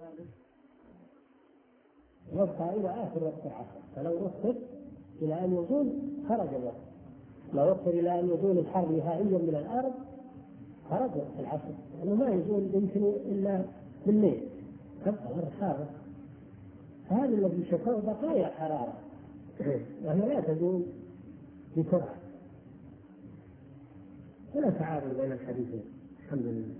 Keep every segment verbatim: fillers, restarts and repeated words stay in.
يبقى إلى آخر وقت العصر، فلو أخر إلى أن يزول خرج الوقت، لو أخر إلى أن يزول الحر نهائيا من الأرض خرج وقت العصر، لأنه ما يزول يمكن إلا بالليل تبقى الأرض حارة. هذا الذي شكوه بقايا حرارة وهي لا تزول بسرعة، ولا تعارض بين الحديثين الحمد لله.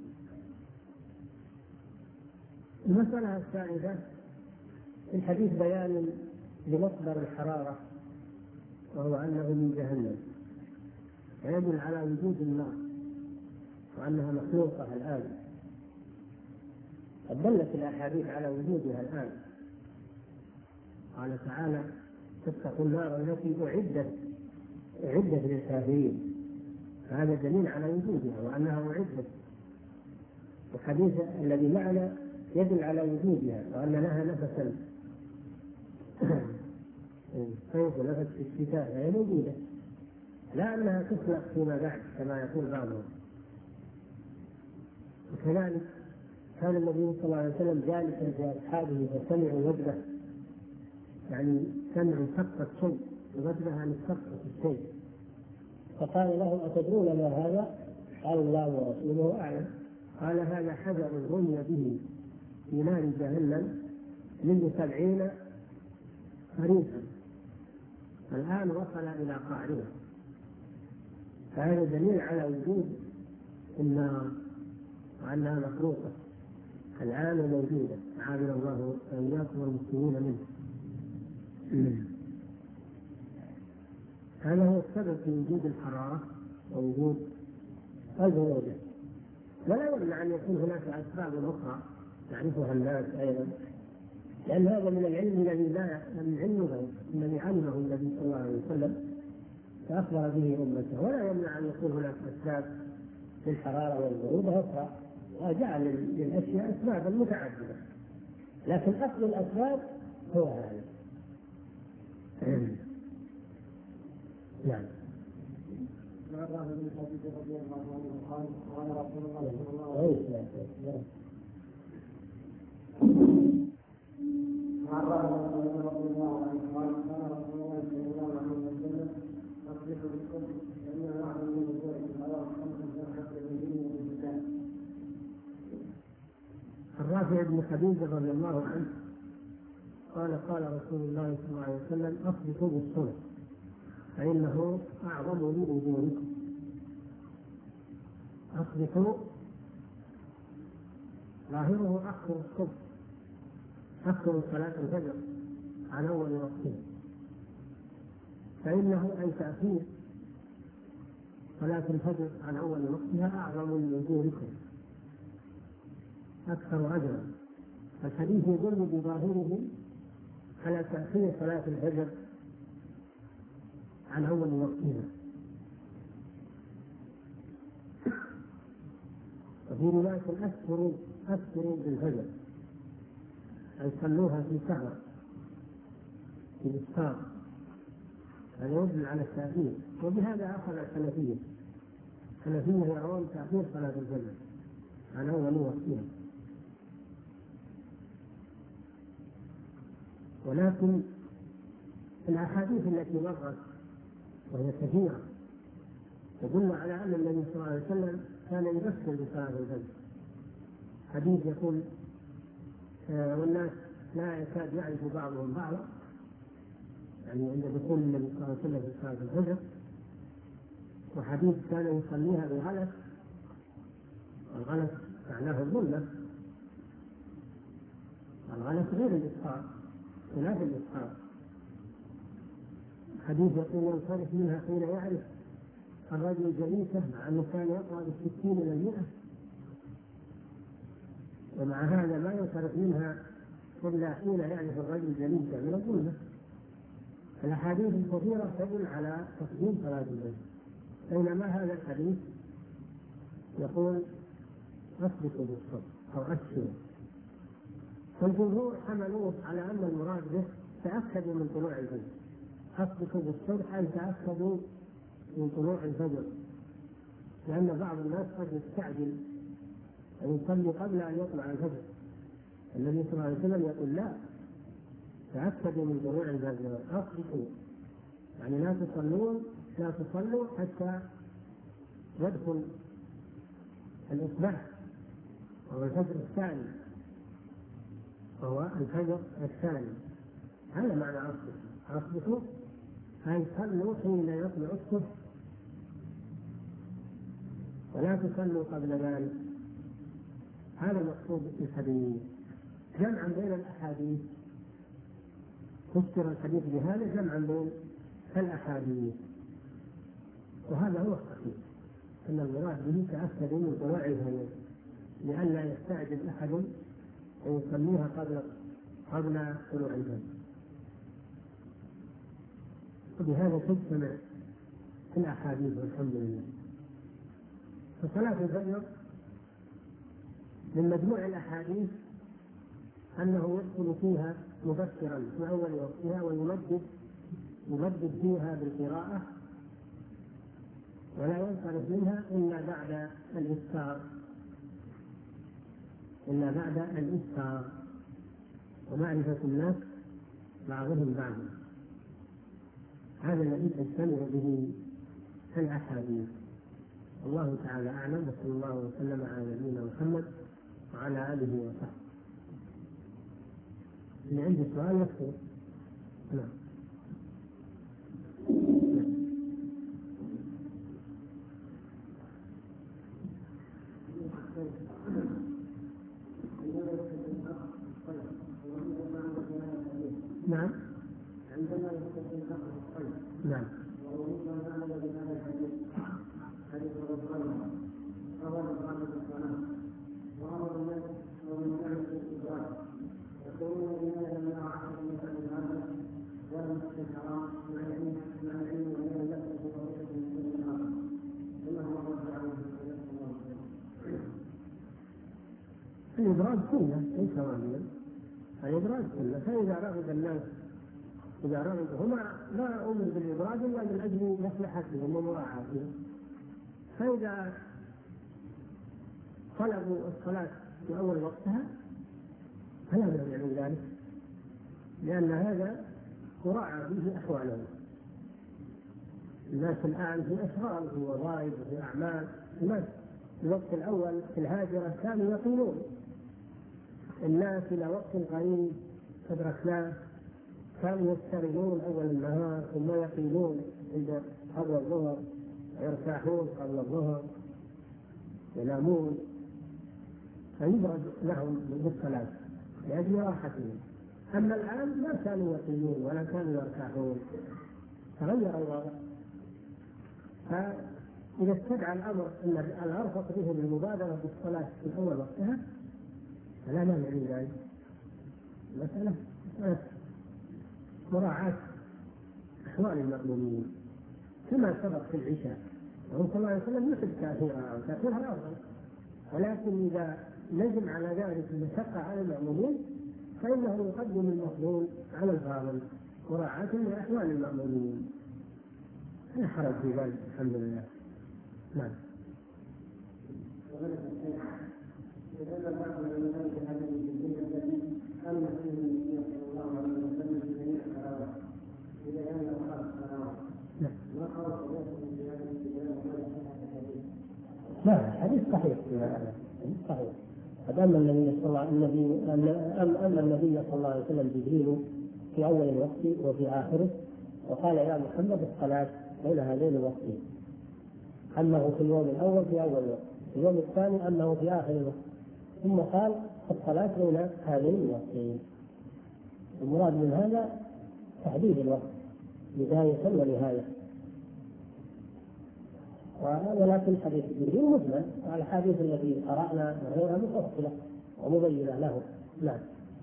المسألة الثالثة في الحديث بيان لمصدر الحرارة، وهو أنه من جهنم، ويدل على وجود النار وأنها مخلوقة الآن. قد دلت الأحاديث على وجودها الآن، قال تعالى تتقوا النار التي أعدت أعدت للكافرين، هذا دليل على وجودها وأنها أعدت. الحديث الذي معنا يدل على وجودها وأن لها نفسا صيف ونفس في الشتاء، هي موجودة، لا أنها تخلق فيما بعد كما يقول بعضهم. وكذلك كان النبي صلى الله عليه وسلم جالسا بأصحابه فسمعوا وجبة، يعني سمعوا سقط شيء، وجبة عن سقط الشيء، فقال لهم أتدرون ما هذا؟ قالوا الله ورسوله أعلم. قال هذا حجر رمي به في نار جهنم منذ سبعين خريفا، الآن وصل إلى قعرها. فهذا دليل على وجود النار وأنها مخلوقة الآن موجودة، عافانا الله وإياكم والمسلمين منه. هذا هو السبب في وجود الحرارة ووجود البرودة. ولا يمنع أن يكون هناك أسباب أخرى يعرفها الناس أيضا، لأن هذا من العلم الذي لا من علمه الذي علمه النبي صلى الله عليه وسلم فأخبر به أمته. ولا يمنع أن يكون هناك أسباب للحرارة والبرودة أخرى، وجعل للأشياء أسبابا متعددة، لكن أصل الأسباب هو هذا. نعم. مع الرافع بن خديجة رضي الله عنه قال قال رسول الله صلى الله عليه وسلم مع الرافع رضي الله عنه قال قال رسول الله صلى الله عليه وسلم أصلحوا بالصبر فإن نعلم من وجوه الحرام خمسة حتى يجيني بالإسلام. الرافع بن خديجة رضي الله عنه قال قال رسول الله صلى الله عليه وسلم أصلحوا بالصبر فإنه أعظم لأجوركم. أصلحوا ظاهره أخر الصبح، أخر صلاة الفجر عن أول وقتها، فإنه أي تأخير صلاة الفجر عن أول وقتها أعظم لأجوركم، أكثر أجرا. الحديث يدل بظاهره على تأخير صلاة الفجر عن أول وقتها. وفي رواية أكثروا أكثروا بالفجر، أي صلوها في سهر في الإسفار، هذا يدل على التأخير. وبهذا أخذ الحنفية، الحنفية يرون تأخير صلاة الفجر عن أول وقتها. ولكن الأحاديث التي مرت وهي كثيرة تدل على أن النبي صلى الله عليه وسلم كان يبشر بصلاة الفجر. حديث يقول آه والناس لا يكاد يعرف بعضهم بعضا، يعني عند دخول النبي صلى الله عليه وسلم في صلاة الفجر. وحديث كان يصليها بالغلس، والغلس معناه الظلمة، الغلس غير الإسقاط خلاف الإسقاط. حديث يقول ينصرف منها حين يعرف الرجل جليسه، مع أنه كان يقرأ بالستين إلى المئة، ومع هذا ما ينصرف منها إلا حين يعرف الرجل جليسه من الظلمة. الأحاديث الكثيرة تدل على تقديم صلاة الفجر، بينما هذا الحديث يقول أسبقوا بالصبر أو أسروا. فالجمهور حملوه على أن المراد به تأكدوا من طلوع الفجر، أسبقوا بالصبح أن تأكدوا من طلوع الفجر، لأن بعض الناس قد يستعجل أن يصلي قبل أن يطلع الفجر، النبي صلى الله عليه وسلم يقول لا، تأكدوا من جموع الفجر، أصبحوا، يعني لا تصلون لا تصلوا حتى يدخل الإصباح وهو الفجر الثاني، وهو الفجر الثاني. هذا معنى أصبحوا. أصبحوا أي صلوا حين يطلع الصبح، ولا تصلوا قبل ذلك. هذا المقصود في الحديث، جمعا بين الأحاديث. فسر الحديث بهذا جمعا بين الأحاديث، وهذا هو الصحيح، أن المراد به تأكد من طلوع الفجر لئلا يستعجل أحد أن يصليها قبل قبل طلوع الفجر. وبهذا تجتمع في الأحاديث والحمد لله. فصلاة الفجر من مجموع الأحاديث أنه يدخل فيها مبكرا في أول وقتها ويمدد يمدد فيها بالقراءة، ولا ينصرف منها إلا بعد الإفطار إلا بعد الإفطار ومعرفة الناس بعضهم بعضا. هذا الذي تجتمع به الأحاديث. الله تعالى أعلم، وصلى الله وسلم على نبينا محمد وعلى آله وصحبه. اللي عنده سؤال يكتب. نعم. نعم. عندما يستخدم نقل القلب. نعم. ومما نعمل بهذا الحديث حديث الرسول أول إقامة الصلاة وأمر الناس ومن نعمة الإدراك يقولون لماذا منع أحد من هذا ولم يكن حرام مع العلم مع العلم ولا يكن بطريقة من كل آخر إنه رد عليه الإبراز كله ليس واجبا، الإبراز كله. فإذا رغب الناس إذا رغب هما لا أمر بالإبراز إلا من أجل مصلحتهم ومراعاتهم. فإذا طلبوا الصلاة في أول وقتها فلا مانع من ذلك، لأن هذا مراعى فيه أحوالهم. الناس الآن في أشغال في وظائف وفي أعمال. الناس في الوقت الأول في الهاجرة كانوا يقيلون، الناس إلى وقت قريب أدركناه كانوا يستغلون أول النهار ثم يقيلون عند قبل الظهر ويرتاحون قبل الظهر ينامون، فيبرد لهم بالصلاة لأجل راحتهم. أما الآن ما كانوا يقيلون ولا كانوا يرتاحون، تغير الوضع. فإذا استدعى الأمر أن الأرفق به بالمبادرة بالصلاة في أول وقتها فلا مانع من ذلك. المسألة مراعاة أحوال المأمومين كما سبق في العشاء، وهو صلى الله عليه وسلم يحب تأثيرها أو تأثيرها أفضل، ولكن إذا لزم على ذلك المشقة على المأمومين فإنه يقدم المفضول على الفاضل مراعاة لأحوال المأمومين. لا حرج في ذلك الحمد لله. نعم. وهذا بعض العلماء في هذه الجزئية التي أن فيه النبي صلى الله عليه وسلم في جميع الصلوات إذا كان أخر الصلوات. ما قال صلاتهم في هذه الجزئية ولا صحة الحديث؟ لا، الحديث صحيح صحيح. قد أما النبي صلى الله النبي أما النبي صلى الله عليه وسلم جبريل في أول الوقت وفي آخره وقال يا محمد الصلاة بين هذين الوقتين، أنه في اليوم الأول في أول الوقت، في اليوم الثاني أنه في آخر الوقت، ثم قال الصلاة بين هذين الوقتين. المراد من هذا تحديد الوقت بداية ونهاية. ولكن حديث جبريل مجمل، والحديث التي قرأنا غيرها مفصلة ومبينة له. نعم.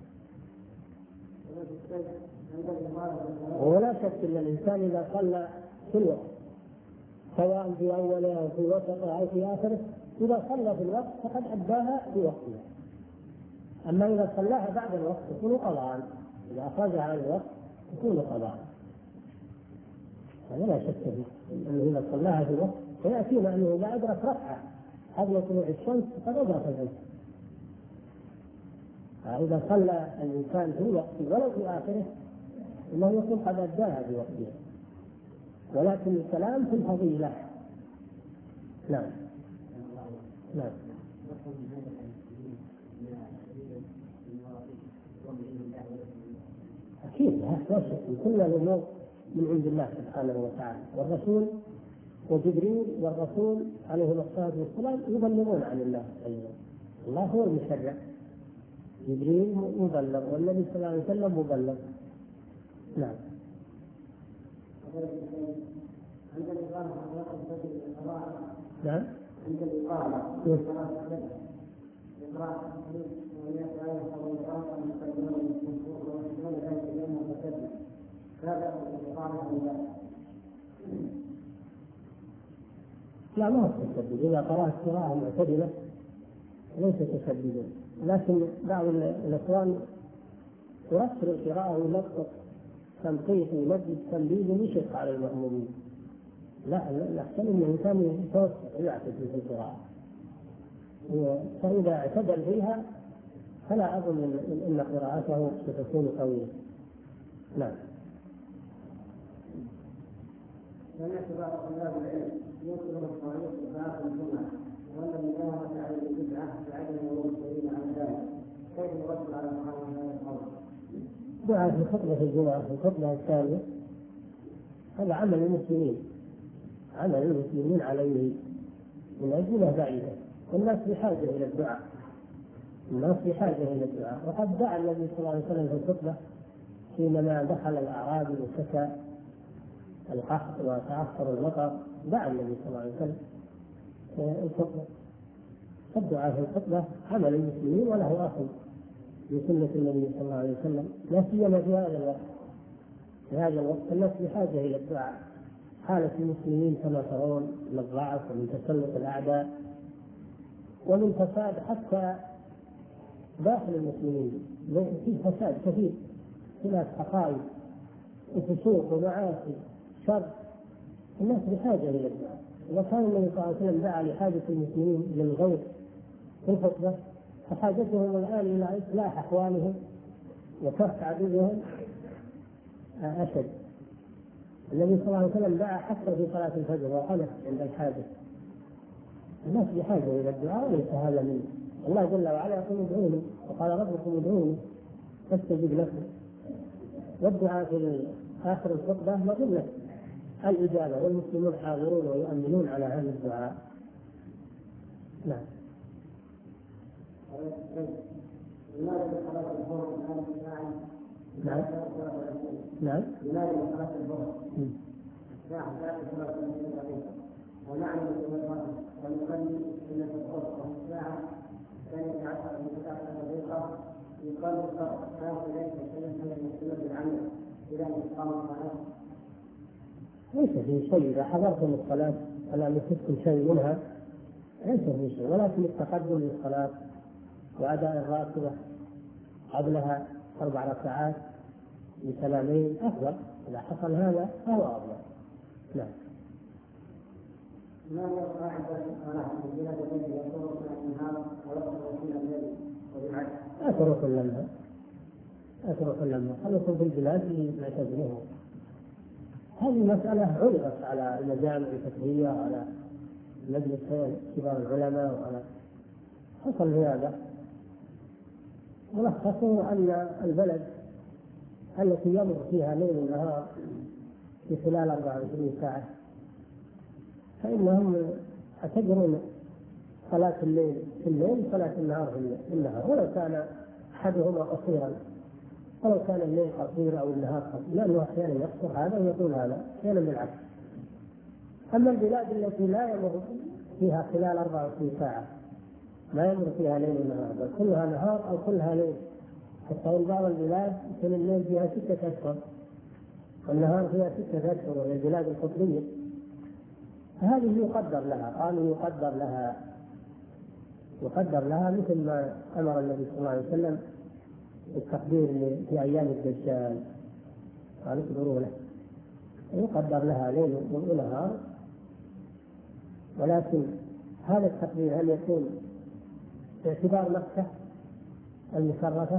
ولا شك أن الإنسان إذا صلى في الوقت سواء في أوله أو في وسطه أو في آخره، إذا صلى في الوقت فقد أداها في وقتها. أما إذا صلاها بعد الوقت تكون قضاء، إذا أخرجها عن الوقت تكون قضاء. هذا لا شك فيه، أنه إذا صلاها في الوقت فيأتينا أنه إذا أدرك ركعة قبل طلوع الشمس فقد أدرك العشاء. إذا صلى الإنسان في وقته ولو في آخره إنه يكون قد أداها في وقتها، ولكن الكلام في الفضيلة. نعم نعم. أكيد لا شك كل الأمور من عند الله سبحانه وتعالى، والرسول وجبريل والرسول عليهم الصلاة والسلام يبلغون عن الله أيضا. الله هو المشرع، جبريل مبلغ والنبي صلى الله عليه وسلم مبلغ. نعم. عند الإقامة نعم. عند الإقامة إقراء لا ما هو تشدد، إذا قرأت قراءة معتدلة ليس تشددا، لكن بعض الإخوان يرسل القراءة ويلطف تنقيح ويمجد تنبيه يشق على المأمومين. لا الأحسن أن الإنسان يتوسط ويعتدل في القراءة، فإذا اعتدل فيها فلا أظن أن قراءته ستكون قوية. نعم. سمعت بعض طلاب العلم ينكر الطريق بعد الجمعة وأن المداومة على البدعة بعدم ورود دليل عن ذلك، كيف يرد على مقام هذا القول؟ دعاء في خطبة الجمعة في الخطبة الثانية هذا عمل المسلمين، عمل المسلمين عليه من أجله بعيدة، والناس بحاجة إلى الدعاء، الناس بحاجة إلى الدعاء. وقد دعا النبي صلى الله عليه وسلم في الخطبة حينما دخل الأعرابي وشكى القحط وتعثر المطر، دعا النبي صلى الله عليه وسلم الخطبة. الدعاء في الخطبة عمل المسلمين وله أصل في سنة النبي صلى الله عليه وسلم، لا سيما في هذا الوقت. في هذا الوقت الناس بحاجة إلى الدعاء، حالة المسلمين كما ترون من الضعف ومن تسلط الأعداء ومن فساد حتى داخل المسلمين، في فساد كثير، خلاف حقائق وفسوق ومعاصي شر، الناس بحاجة إلى الدعاء. وكان النبي صلى الله عليه وسلم دعا لحاجة المسلمين للغوث في الخطبة، فحاجتهم الآن إلى إصلاح أحوالهم وكف عدوهم أشد. النبي صلى الله عليه وسلم دعا حتى في صلاة الفجر وقنت عند الحاجة. الناس بحاجة إلى الدعاء وليس هذا منه. الله جل وعلا يقول ادعوني، وقال ربكم ادعوني فاستجب لكم. والدعاء في آخر الخطبة مظنة الإجابة، والمسلمون حاضرون ويؤمنون على هذا الدعاء. نعم. لماذا صلاة الظهر نعم نعم لماذا صلاة الظهر ساعة ساعة صلاة الظهر ونعلم بالمرأة ونصلي سنة الظهر ساعة ثانية عشر من تسعة دقيقة يقال الفرق هذا ليس سنة سنة العمل إلى إقام الصلاة. ليس في شيء إذا حضرتم الصلاة فلا يفوتكم شيء منها، ليس في شيء، ولكن التقدم للصلاة وأداء الراتبة قبلها أربع ركعات بسلامين أفضل. إذا حصل هذا فهو أفضل. نعم. ما هو قاعدة الصلاة في بلاد الذي يطرق النهار ويقرأ فيها الليل وبالعكس؟ أترك لنا أترك لنا خلصوا في البلاد اللي يعتبروها. هذه مسألة عرضت على المجامع الفقهية وعلى مجلس كبار العلماء وعلى حصل هذا. ملخصه أن البلد التي يمر فيها ليل ونهار في خلال أربع وعشرين ساعة فإنهم يعتبرون صلاة الليل في الليل صلاة النهار في النهار، ولو كان أحدهما قصيرا، ولو كان الليل قصير أو النهار قصير، لأنه أحيانا يقصر هذا ويطول هذا، أحيانا بالعكس. أما البلاد التي لا يمر فيها خلال أربع وعشرين ساعة، ما يمر فيها ليل ونهار، بل كلها نهار أو كلها ليل، حتى بعض البلاد يكون الليل فيها ستة أشهر والنهار فيها ستة أشهر، وهي البلاد القطبية، فهذه يقدر لها، قالوا يقدر لها يقدر لها مثل ما أمر النبي صلى الله عليه وسلم التقدير في أيام الدجال، قالوا اقدروا له، يقدر لها ليل ونهار. ولكن هذا التقدير هل يكون باعتبار مكة المشرفة،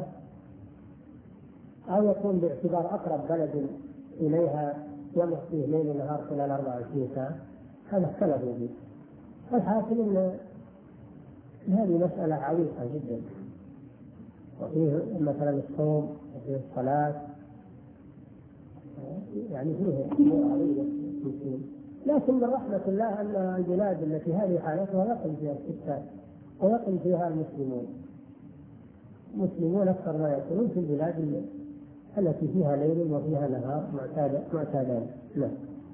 أو يكون باعتبار أقرب بلد إليها يمر فيه ليل ونهار خلال أربعة وعشرين ساعة، هذا اختلفوا فيه. والحاصل أن هذه مسألة عويصة جدا، وفيه مثلا الصوم وفيه الصلاة، يعني فيه أمور عظيمة. لكن من رحمة الله أن البلاد التي هذه حالتها يقل فيها السكان ويقل فيها المسلمون، مسلمون أكثر ما يكونون في البلاد التي فيها ليل وفيها نهار معتادان. نعم.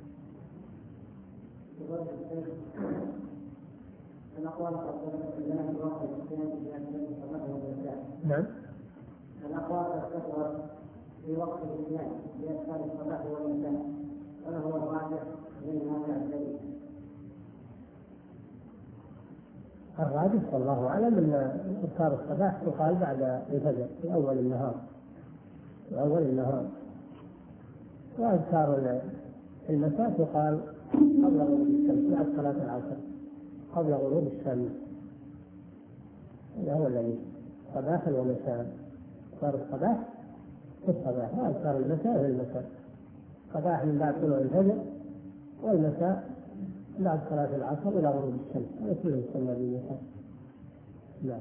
نعم. الأقوال تكثر في وقت الاثنين بأذكار الصباح والمساء، وما هو الراجح من هذا الدليل؟ الراجح والله أعلم أن أذكار الصباح تقال بعد الفجر في أول النهار، في أول النهار، وأذكار المساء تقال قبل غروب الشمس بعد صلاة العصر، قبل غروب الشمس. هذا هو الذي صباحا ومساء. أذكار الصباح في الصباح، وأذكار المساء في المساء. صباح من بعد طلوع الفجر، والمساء بعد صلاة العصر إلى غروب الشمس. هذا كله يسمى بالمساء. نعم.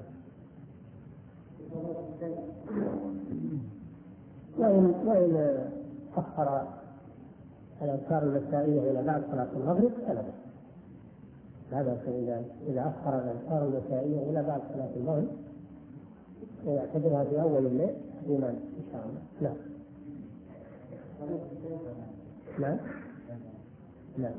وإن وإن أخر الأذكار المسائية إلى بعد صلاة المغرب فلا بأس. هذا إذا إذا أخر الأذكار المسائية إلى بعد صلاة المغرب يعتبرها في أول الليل إيمان إن شاء الله. نعم. نعم. نعم.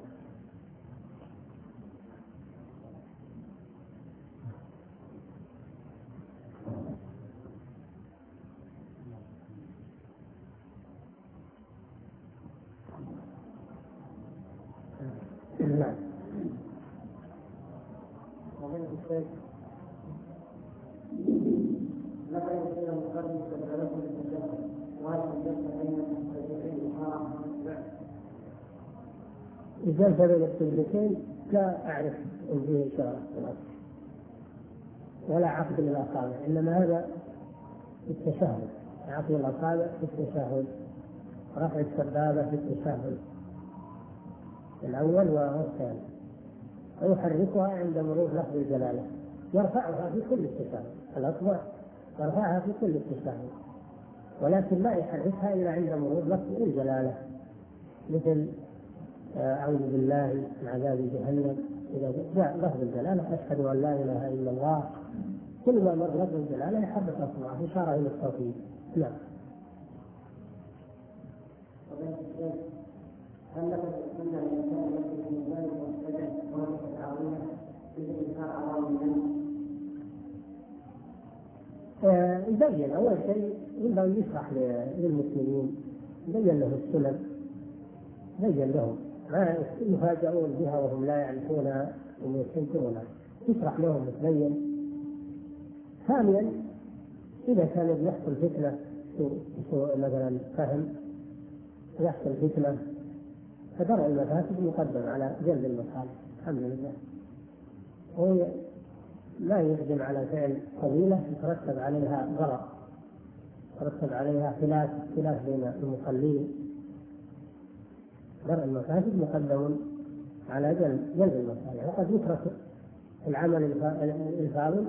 نعم. متى يصير المقدم تدخلكم للتجربة وهل الجلسة بين التجربتين محرم؟ الجلسة بين التجربتين لا أعرف إن فيه إشارة ولا عقد للأصابع، إنما هذا في التشهد، عقد الأصابع في التشهد، رفع السبابة في التشهد الأول والثاني، ويحركها عند مرور لفظ الجلالة، يرفعها في كل التشهد، الأصبع يرفعها في كل التشهد، ولكن لا يحركها إلا عند مرور لفظ الجلالة، مثل أعوذ بالله من عذاب جهنم، إذا جاء لفظ الجلالة أشهد أن لا إله إلا الله، كل ما مر لفظ الجلالة يحرك أصبعه إشارة إلى التوحيد. نعم. هل لك السنة الإنسان يكتب من ذلك والسجد ورفع العظيمة في الإنكار على الله؟ يبين أول شيء ينبغي يشرح للمسلمين، يبين له السنن، يبين لهم ما يفاجئون بها وهم لا يعرفونها ويستنكرونها، يشرح لهم ويبين. ثانيا إذا كان يحصل فتنة سوء مثلا فهم، يحصل فتنة، فدرء المفاسد مقدم على جلب المصالح. الحمد لله. هو لا يقدم على فعل فضيلة يترتب عليها ضرر، يترتب عليها خلاف خلاف بين المصلين. درء المفاسد مقدم على جلب جلب المصالح، وقد يترك العمل الفاضل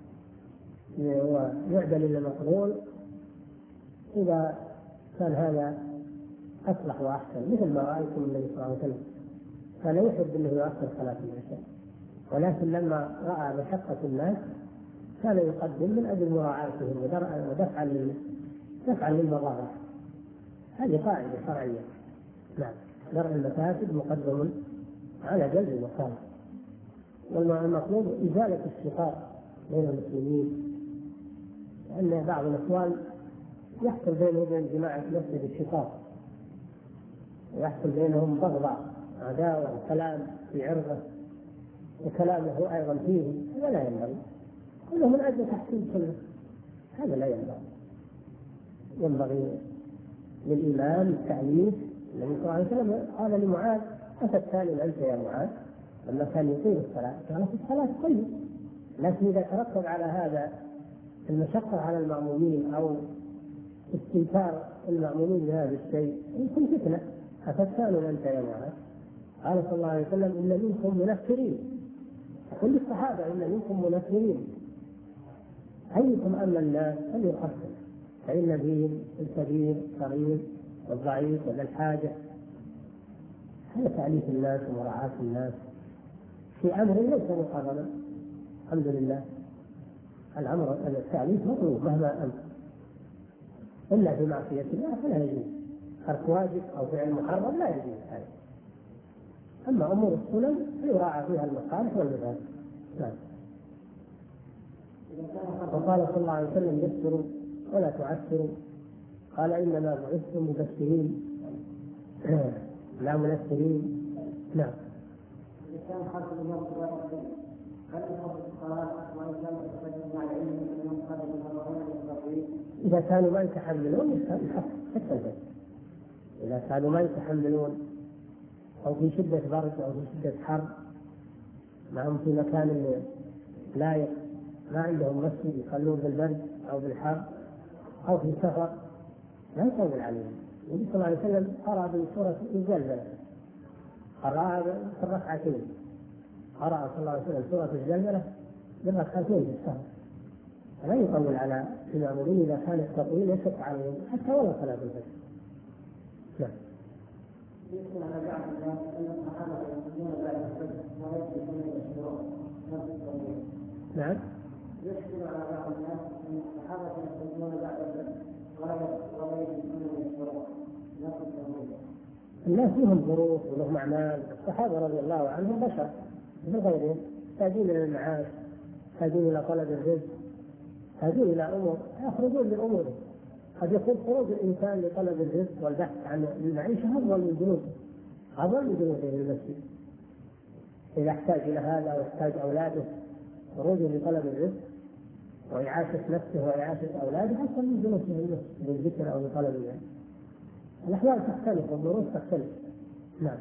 ويعدل إلى المفضول إذا كان هذا أصلح وأحسن، مثل ما رأيتم النبي صلى الله عليه وسلم كان يحب أنه يؤخر صلاة العشاء، ولكن لما رأى مشقة الناس كان يقدم من أجل مراعاتهم ودفعا دفعا للمضارة. هذه قاعدة شرعية. نعم. درء المفاسد مقدم على جلب المصالح، والمطلوب إزالة الشقاق بين المسلمين، لأن بعض الإخوان يحصل بينهم وبين جماعة مسجد الشقاق، ويحصل بينهم بغضاء عداوة وكلام في عرضه وكلامه أيضا فيه، هذا لا ينبغي، كله من أجل تحسين سنة، هذا لا ينبغي. ينبغي للإمام التعليم. النبي صلى الله عليه وسلم قال لمعاذ: أتستأذن أنت يا معاذ؟ لما كان يطيل الصلاة قال في الصلاة طيب، لكن إذا ترتب على هذا المشقة على المأمومين أو استنكار المأمومين بهذا الشيء يمكن فتنة، أفتان من تيمم. قال صلى الله عليه وسلم إن منكم منفرين، كل الصحابة إن منكم منفرين، أيكم أما الناس فليخفف فإن فيهم الكبير الصغير والضعيف وذا الحاجة. هذا تأليف الناس ومراعاة الناس في أمر ليس محرما. الحمد لله الأمر التأليف مطلوب مهما أمر، إلا في معصية الله فلا يجوز، ترك واجب أو فعل محرم لا يجوز هذا. أما أمور السنن فيراعى فيها المصالح والمفاسد. نعم. وقال صلى الله عليه وسلم يسروا ولا تعسروا، قال إنما بعثتم مبشرين لا منفرين. نعم. الإنسان خلق اليوم هل يفضل الصلاة وإن كان يتقدم على علم أنهم قبل المرضين المستقيم؟ إذا كانوا ما يتحملون يحصل، إذا كانوا ما يتحملون أو في شدة برد أو في شدة حر، معهم في مكان لا ما عندهم مسجد يصلون بالبرد أو بالحر أو في سفر لا يطول عليهم. النبي صلى الله عليه وسلم قرأ بسورة الزلزلة، قرأها في الركعتين، قرأ صلى الله عليه وسلم سورة الزلزلة بالركعتين في السفر، فلا يطول على المأمومين إذا كان التطويل يشق عليهم حتى ولا صلاة الفجر. نعم. يمكن على بعض الناس أن الصحابة يصلون بعد الفجر ويصلون يشكرون نفس التطويل. نعم. يشكل على بعض الناس أن الصحابة يصلون بعد الفجر ولا يصلون يشكرون نفس التطويل. الناس لهم ظروف ولهم أعمال، الصحابة رضي الله عنهم بشر مثل غيرهم، يحتاجون إلى المعاش، يحتاجون إلى طلب الرزق، يحتاجون إلى أمور يخرجون لأمورهم. قد يكون خروج الإنسان لطلب الرزق والبحث عن المعيشة أفضل من جنوده، أفضل من جنوده للمسجد. إذا احتاج إلى هذا ويحتاج أولاده، خروجه لطلب الرزق وإعاشة نفسه وإعاشة أولاده أفضل من جنوده للذكر أو لطلب العلم. الأحوال تختلف والظروف تختلف. نعم.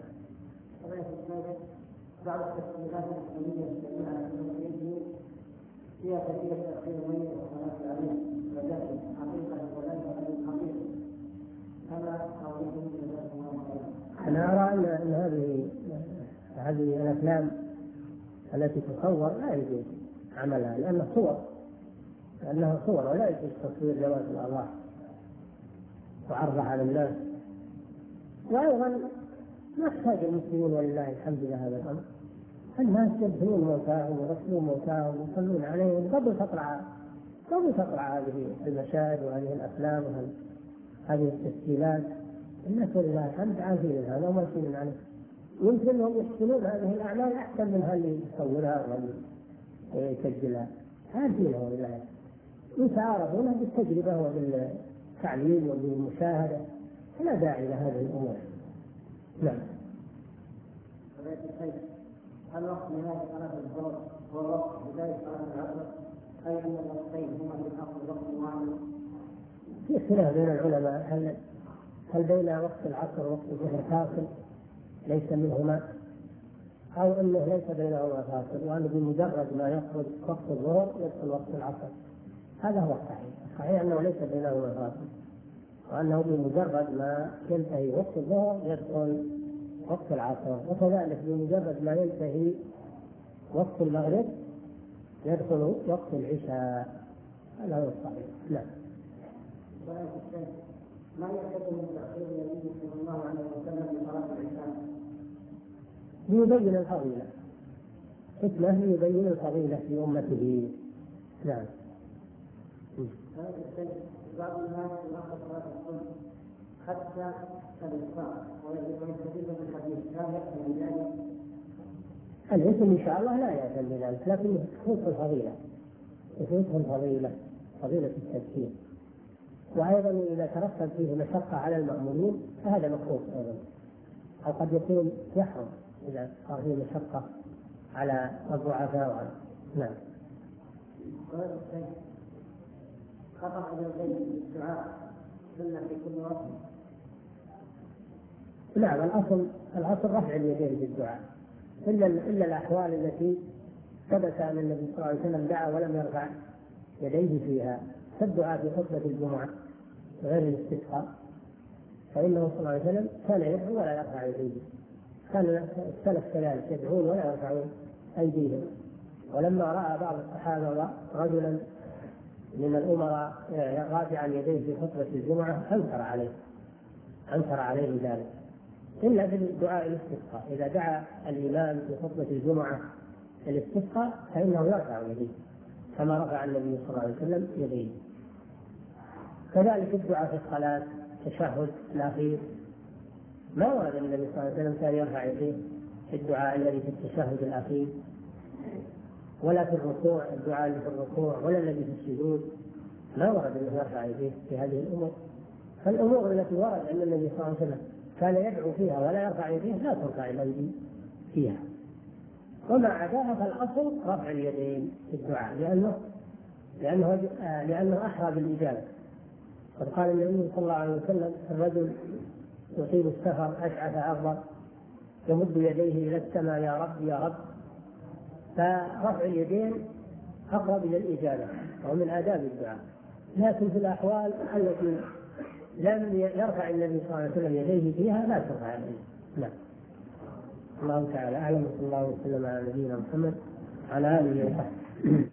بعض التسميات الإسلامية الشريعة المسلمين فيها كثير تأخير الميت والصلاة عليه وذلك حقيقة وليس حقيقة كما قولهم أنا أرى أن أن هذه هذه الأفلام التي تصور لا يجوز عملها، لأنها صور لأنها صور ولا يجوز تصوير ذوات الأرواح وعرضها على الناس. وأيضا ما يحتاج المسلمون ولله الحمد لهذا الأمر. الناس يدفنون موتاهم ويغسلون موتاهم ويصلون عليهم قبل تطلع قبل تطلع هذه المشاهد وهذه الأفلام وهذه التسجيلات. الناس ولله الحمد عارفين هذا وماشيين عليه. يمكن أنهم يحسنون هذه الأعمال أحسن من هذه يصورها واللي يسجلها، عارفين ولله يتعارفون بالتجربة وبالتعليم وبالمشاهدة، فلا داعي لهذه الأمور. نعم. هل وقت نهاية صلاة الظهر هو وقت بداية صلاة العصر أي أن الوقتين هما في الأصل وقت واحد؟ في خلاف بين العلماء هل هل بين وقت العصر ووقت الظهر فاصل ليس منهما، أو أنه ليس بينهما فاصل وأنه بمجرد ما يخرج وقت الظهر يدخل وقت العصر. هذا هو الصحيح. الصحيح أنه ليس بينهما فاصل، وأنه بمجرد ما ينتهي وقت الظهر يدخل وقت العصر، وكذلك بمجرد ما ينتهي وقت المغرب يدخل وقت العشاء. هذا هو الصحيح. نعم. ما يحدث من تأخير النبي صلى الله عليه وسلم لصلاة العشاء؟ ليبين الفضيلة، حكمة ليبين الفضيلة في أمته. نعم. بعض الناس يؤخر صلاة الصبح حتى الإسفار ويستفيد من الحديث لا يأتي من ذلك. الاسم إن شاء الله لا يأتي من ذلك، لكن يفوت الفضيلة، يفوت الفضيلة فضيلة التذكير. وأيضا إذا ترتب فيه مشقة على المأمومين فهذا مخوف أيضا، أو قد يكون يحرم إذا صار فيه مشقة على الضعفاء. نعم. خطأ اليدين الدعاء سنة في كل وقت. نعم. الأصل الأصل رفع اليدين بالدعاء، إلا إلا الأحوال التي ثبت أن النبي صلى الله عليه وسلم دعا ولم يرفع يديه فيها كالدعاء في خطبة الجمعة غير الاستسقاء، فإنه صلى الله عليه وسلم كان يدعو ولا يرفع يديه، كان السلف كذلك يدعون ولا يرفعون أيديهم. ولما رأى بعض الصحابة رجلا من الأمراء رافعا يديه في خطبة الجمعة أنكر عليه أنكر عليه ذلك، إلا في دعاء الاستسقاء، إذا دعا الإمام في خطبة الجمعة الاستسقاء فإنه يرفع يديه كما رفع النبي صلى الله عليه وسلم يديه. كذلك الدعاء في الصلاة التشهد الأخير ما ورد أن النبي صلى الله عليه وسلم كان يرفع يديه في الدعاء الذي في التشهد الأخير، ولا في الركوع الدعاء اللي في الركوع، ولا الذي في السجود، ما ورد أنه يرفع يديه في هذه الأمور. فالأمور التي ورد أن النبي صلى الله عليه وسلم كان يدعو فيها ولا يرفع يديه لا ترفع الأيدي فيها، وما عداها فالأصل رفع اليدين في الدعاء، لأنه لأنه لأنه أحرى بالإجابة. قد قال النبي صلى الله عليه وسلم: الرجل يطيل السفر أشعث أغبر يمد يديه إلى السماء يا رب يا رب، فرفع اليدين أقرب إلى الإجابة ومن آداب الدعاء. لكن في الأحوال التي لم يرفع النبي صلى الله عليه وسلم يديه فيها لا ترفع يديه. نعم. الله تعالى أعلم، صلى الله وسلم على نبينا محمد على آله وصحبه.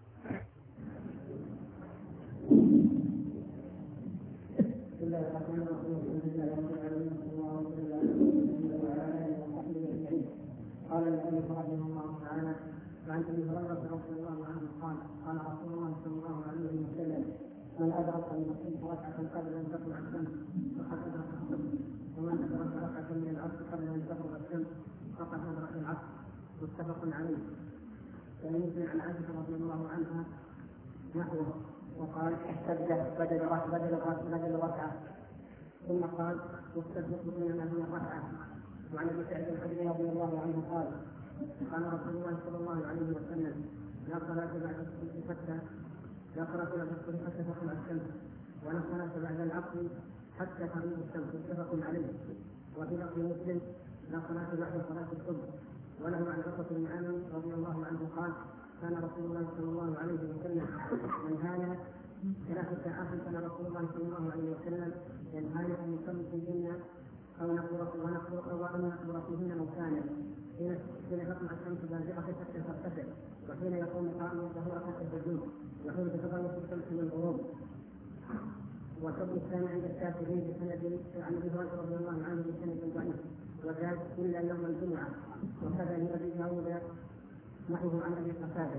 قال المؤلف رحمه الله تعالى: وعن ابي هريره رضي الله عنه قال: قال رسول الله صلى الله عليه وسلم: من ادرك المسجد ركعه قبل ان تطلع الشمس فقد ادرك الصبح، ومن ادرك ركعه من العصر قبل ان تغرب الشمس فقد ادرك العصر. متفق عليه. وينزل عن عائشه رضي الله عنها نحوه، وقال: سجد بدل بدل بدل ركعه، ثم قال: والسجد بينما هي الركعه. وعن ابي سعيد الخدري رضي الله عنه قال: قال رسول الله صلى الله عليه وسلم: لا صلاة بعد الصبح حتى لا صلاة بعد الصبح حتى تطلع الشمس، ولا صلاة بعد العصر حتى تغيب الشمس. متفق عليه. وفي لفظ مسلم: لا صلاة بعد صلاة الصبح. وله عن عقبة بن عامر رضي الله عنه قال: كان رسول الله صلى الله عليه وسلم ينهانا ثلاث ساعات، كان رسول الله صلى الله عليه وسلم ينهانا ان نصلي فيهن أو نقول ونقول وأن نقول فيهن مكانا، حين تطلع الشمس بازغة حتى ترتفع، وحين يقوم قائم الظهور حتى السجود، وحين تتغير الشمس من الغروب. والحكم الثاني عند الشافعي بسند عن ابي هريره رضي الله عنه بسند ضعيف، وزاد الا يوم الجمعه. وكذا لابي داود نحوه عن ابي قتاده.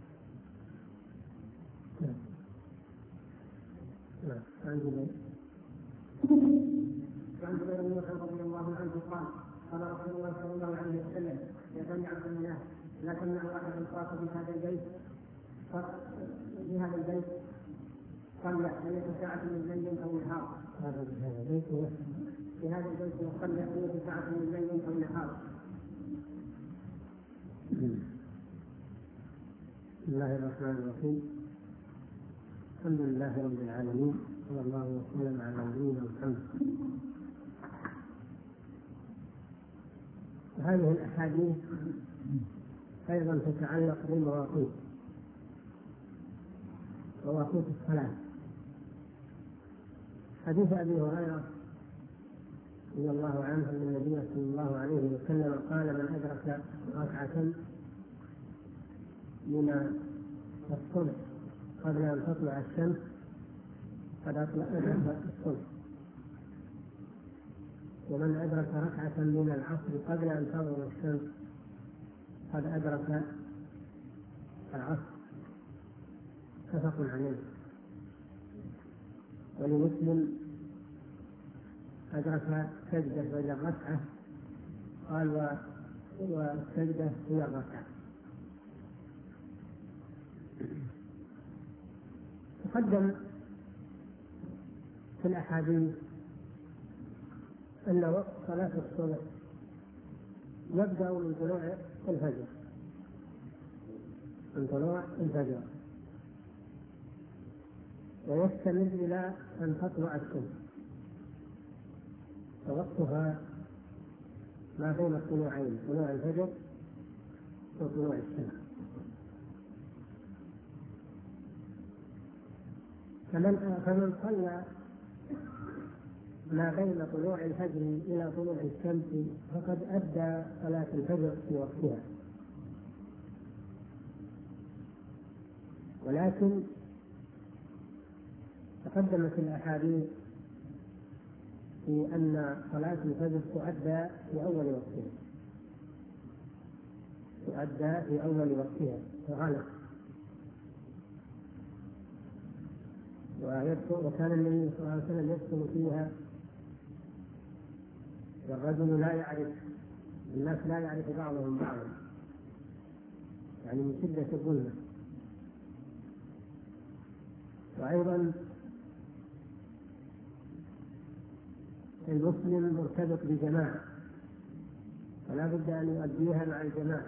وعن جبير بن مطعم رضي الله عنه قال: قال رسول الله صلى الله عليه وسلم: يا بني عبد الله لا تمنعوا احدا طاف بهذا البيت بهذا البيت صلى أية ساعة من ليل أو نهار. في هذا البيت يصلي أية ساعة من ليل أو نهار. بسم الله الرحمن الرحيم. الحمد لله رب العالمين، صلى الله وسلم على نبينا محمد. هذه الأحاديث أيضا تتعلق بالمواقيت، مواقيت الصلاة. حديث أبي هريرة رضي الله عنه أن النبي صلى الله عليه وسلم قال: من أدرك ركعة من الصبح قبل أن تطلع الشمس قد أدرك الصبح، ومن أدرك ركعة من العصر قبل أن تغرب الشمس قد أدرك العصر. متفق عليه. ولمسلم: أدرك سجدة بدل الركعة، قال: والسجدة هي الركعة. تقدم في الأحاديث أن وقت صلاة الصبح يبدأ من طلوع الفجر من طلوع الفجر ويستمر إلى أن تطلع الشمس، فوقتها ما بين الطلوعين، طلوع الفجر وطلوع الشمس. فمن فمن صلى ما بين طلوع الفجر إلى طلوع الشمس فقد أدى صلاة الفجر في وقتها. ولكن تقدمت الأحاديث في أن صلاة الفجر تؤدى في أول وقتها تؤدى في أول وقتها فغلط. وكان النبي صلى الله عليه وسلم يدخل فيها والرجل لا يعرف الناس لا يعرف بعضهم بعضا، يعني من شدة الظلمة. وأيضا المسلم مرتبط بجماعة فلا بد أن يؤديها مع الجماعة،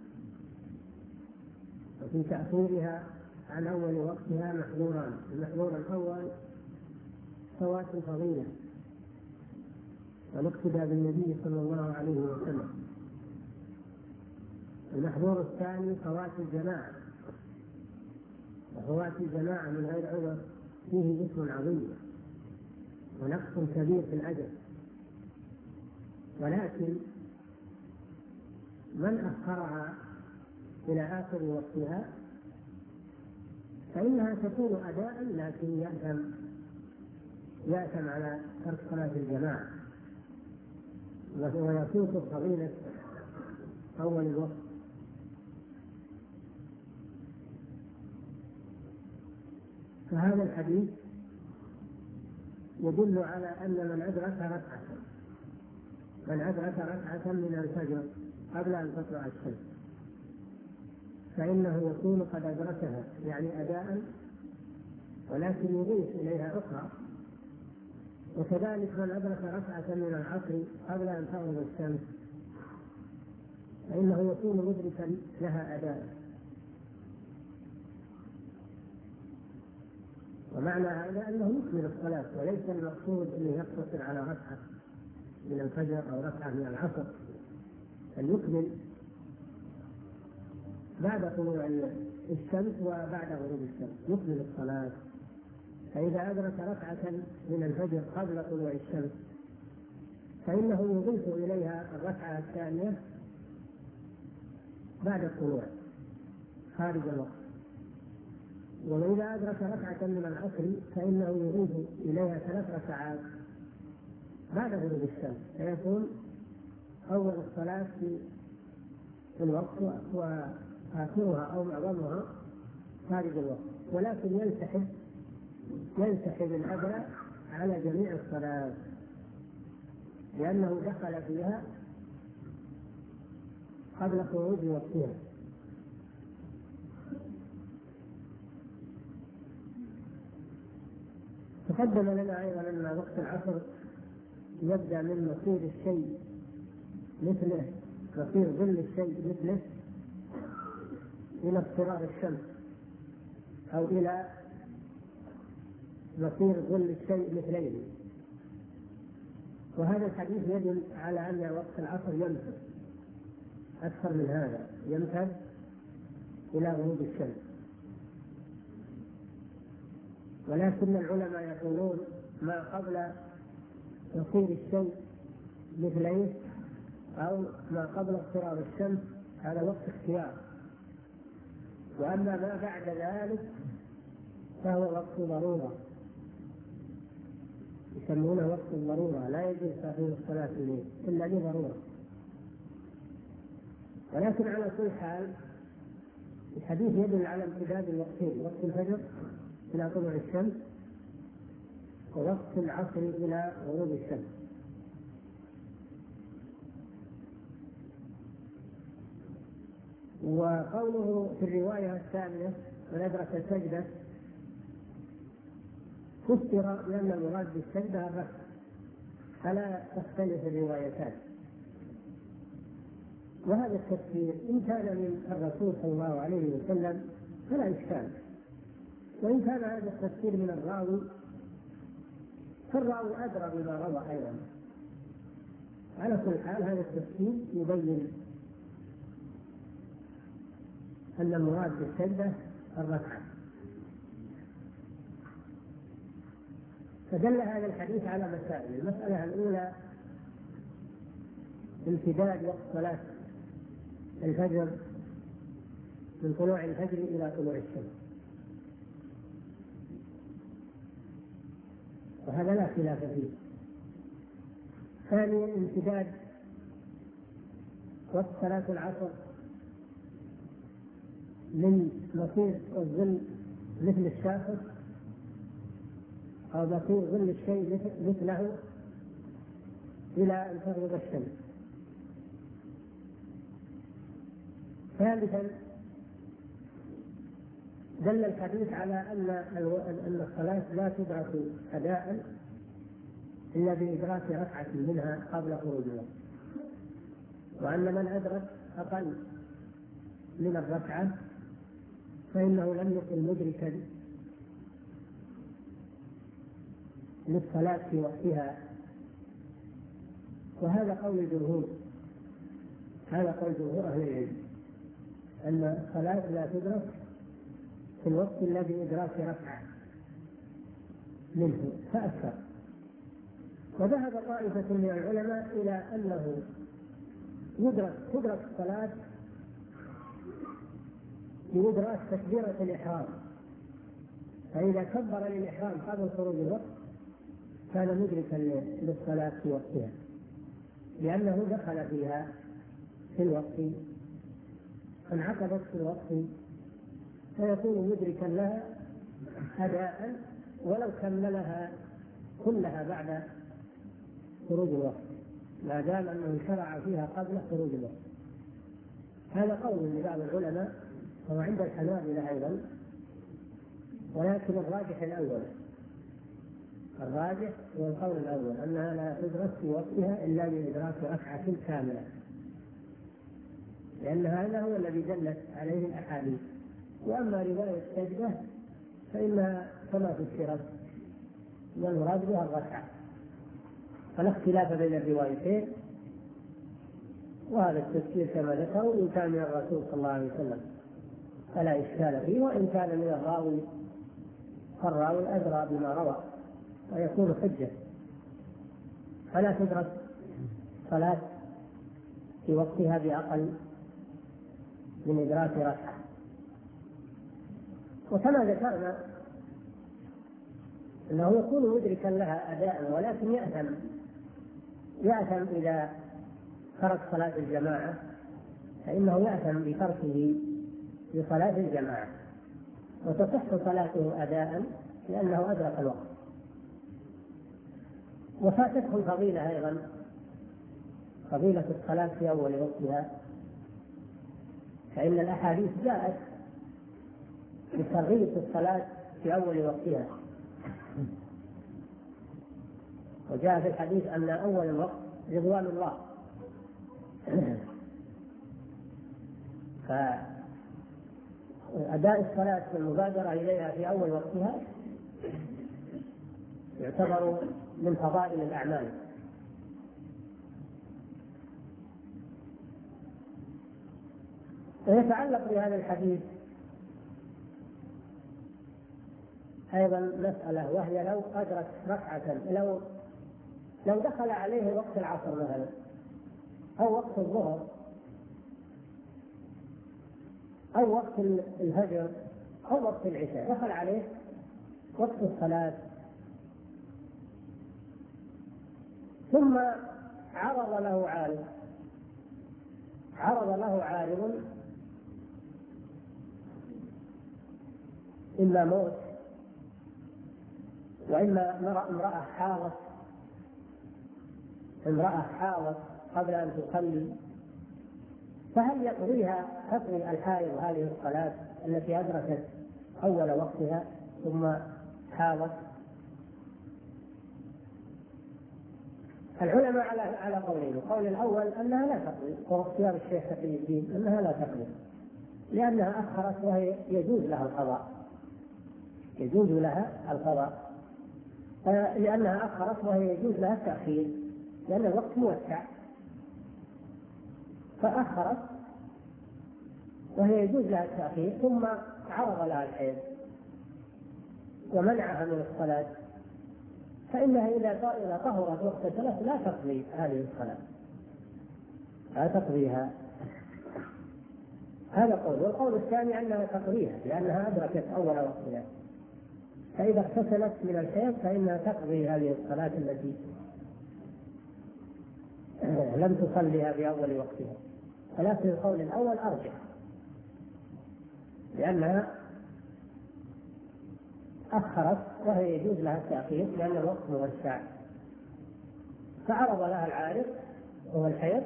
وفي تأخيرها عن أول وقتها محظوران. المحظور الأول فوات الفضيلة والاقتداء بالنبي صلى الله عليه وسلم. المحظور الثاني فوات الجماعة، وفوات الجماعة من غير عذر فيه إثم عظيم ونقص كبير في الأجر. ولكن من أخرها إلى آخر وقتها فإنها تكون أداء، لكن يأثم يأثم على ترك صلاة الجماعة ويفوت فضيلة أول الوقت. فهذا الحديث يدل على أن من أدرك ركعة من أدرك ركعة من الفجر قبل أن تطلع الشمس فإنه يكون قد أدركها، يعني أداء، ولكن يضيف إليها أخرى. وكذلك من أدرك ركعة من العصر قبل أن تغرب الشمس فإنه يكون مدركا لها أداء. ومعنى هذا أنه يكمل الصلاة، وليس المقصود أنه يقتصر على ركعة من الفجر أو ركعة من العصر، أن يكمل بعد طلوع الشمس وبعد غروب الشمس يكمل الصلاة. فإذا أدرك ركعة من الفجر قبل طلوع الشمس فإنه يضيف إليها الركعة الثانية بعد الطلوع خارج الوقت. وإذا أدرك ركعة من العصر فإنه يضيف إليها ثلاث ركعات بعد غروب الشمس، فيكون أول الصلاة في الوقت وآخرها أو معظمها خارج الوقت. ولكن ينسحب ينسحب الأجر على جميع الصلاة لأنه دخل فيها قبل خروج وقتها. تقدم لنا أيضا أن وقت العصر يبدأ من مصير الشيء مثله، مصير ظل الشيء مثله إلى اضطرار الشمس، أو إلى مصير ظل الشيء مثلين. وهذا الحديث يدل على أن وقت العصر يمتد أكثر من هذا، يمتد إلى غروب الشمس. ولكن العلماء يقولون ما قبل مصير الشيء مثليه أو ما قبل اضطرار الشمس هذا وقت اختيار، وأما ما بعد ذلك فهو وقت ضرورة، يسمونه وقت الضرورة، لا يجوز تأخير الصلاة الليل إلا لضرورة. ولكن على كل حال الحديث يدل على امتداد الوقتين، وقت الفجر إلى طلوع الشمس ووقت العصر إلى غروب الشمس. وقوله في الرواية الثانية من أدرك السجدة فسر بأن المراد بالسجدة الركعة، فلا تختلف الروايتان. وهذا التفسير إن كان من الرسول صلى الله عليه وسلم فلا إشكال، وإن كان هذا التفسير من الراوي فالراوي أدرى بما روى أيضا. على كل حال هذا التفسير يبين أن المراد بالسجدة الركعة. فدل هذا الحديث على مسائل. المسألة الأولى امتداد وقت صلاة الفجر من طلوع الفجر إلى طلوع الشمس، وهذا لا خلاف فيه. ثانيا امتداد وقت صلاة العصر من مصير الظل مثل الشاخص أو مصير ظل الشيء مثله إلى أن تغرب الشمس. ثالثا دل الحديث على أن أن الصلاة لا تدرك أداء إلا بإدراك ركعة منها قبل خروج الوقت، وأن من أدرك أقل من الركعة فإنه لم يكن مدركا للصلاة في وقتها. وهذا قول الجمهور، هذا قول جمهور أهل العلم أن الصلاة لا تدرك في الوقت الذي إدراك ركعة منه فأكثر. وذهب طائفة من العلماء إلى أنه يدرك تدرك الصلاة بإدراك تكبيرة الإحرام، فإذا كبر للإحرام قبل خروج الوقت كان مدركا للصلاة في وقتها، لأنه دخل فيها في الوقت، انعقدت في الوقت، فيكون مدركا لها أداء ولو كملها كلها بعد خروج الوقت، ما دام أنه شرع فيها قبل خروج الوقت. هذا قول لبعض العلماء وهو عند الحنابلة أيضا، ولكن الراجح الأول، الراجح هو القول الأول أنها لا تدرك في وقتها إلا بإدراك ركعة كاملة، لأن هذا هو الذي دلت عليه الأحاديث. وأما رواية سجدة فإنها كما فسرت والمراد بها الركعة، فلا اختلاف بين الروايتين، وهذا التفسير كما ذكروا إن كان من الرسول صلى الله عليه وسلم فلا إشكال فيه، وإن كان من الراوي فالراوي أدرى بما روى ويكون حجة. فلا تدرك صلاة في وقتها بأقل من إدراك ركعة. وكما ذكرنا أنه يكون مدركا لها أداء، ولكن يأثم يأثم إذا ترك صلاة الجماعة، فإنه يأثم بتركه لصلاة الجماعة، وتصح صلاته أداء لأنه أدرك الوقت. وفاتته الفضيلة أيضا، فضيلة الصلاة في أول وقتها، فإن الأحاديث جاءت بترغيب الصلاة في أول وقتها، وجاء في الحديث أن أول الوقت رضوان الله. فأداء الصلاة والمبادرة إليها في أول وقتها يعتبر من فضائل الأعمال. ويتعلق بهذا الحديث أيضا مسألة، وهي لو أدرك ركعة، لو لو دخل عليه وقت العصر مثلا أو وقت الظهر أو وقت الهجر أو وقت العشاء، دخل عليه وقت الصلاة ثم عرض له عارض عرض له عارض إما موت وإما امرأة حاضت امرأة حاضت قبل أن تصلي، فهل يقضيها تقضي الحائض هذه الصلاة التي أدركت أول وقتها ثم حاضت؟ العلماء على على قولين. القول الأول أنها لا تقضي، وهو اختيار الشيخ تقي الدين، أنها لا تقضي لأنها أخرت وهي يجوز لها القضاء يجوز لها القضاء لأنها أخرت وهي يجوز لها التأخير، لأن الوقت موسع، فأخرت وهي يجوز لها التأخير ثم عرض لها الحيض ومنعها من الصلاة فإنها إذا طهرت وقت الثلاث لا تقضي هذه الصلاة، لا تقضيها. هذا قول. والقول الثاني أنها تقضيها لأنها أدركت أول وقتها، فإذا اغتسلت من الحيض فإنها تقضي هذه الصلاة التي لم تصليها في أول وقتها. ولكن القول الأول أرجح لأنها أخرت وهي يجوز لها التأخير لأن الوقت موسع، فعرض لها العارض وهو الحيض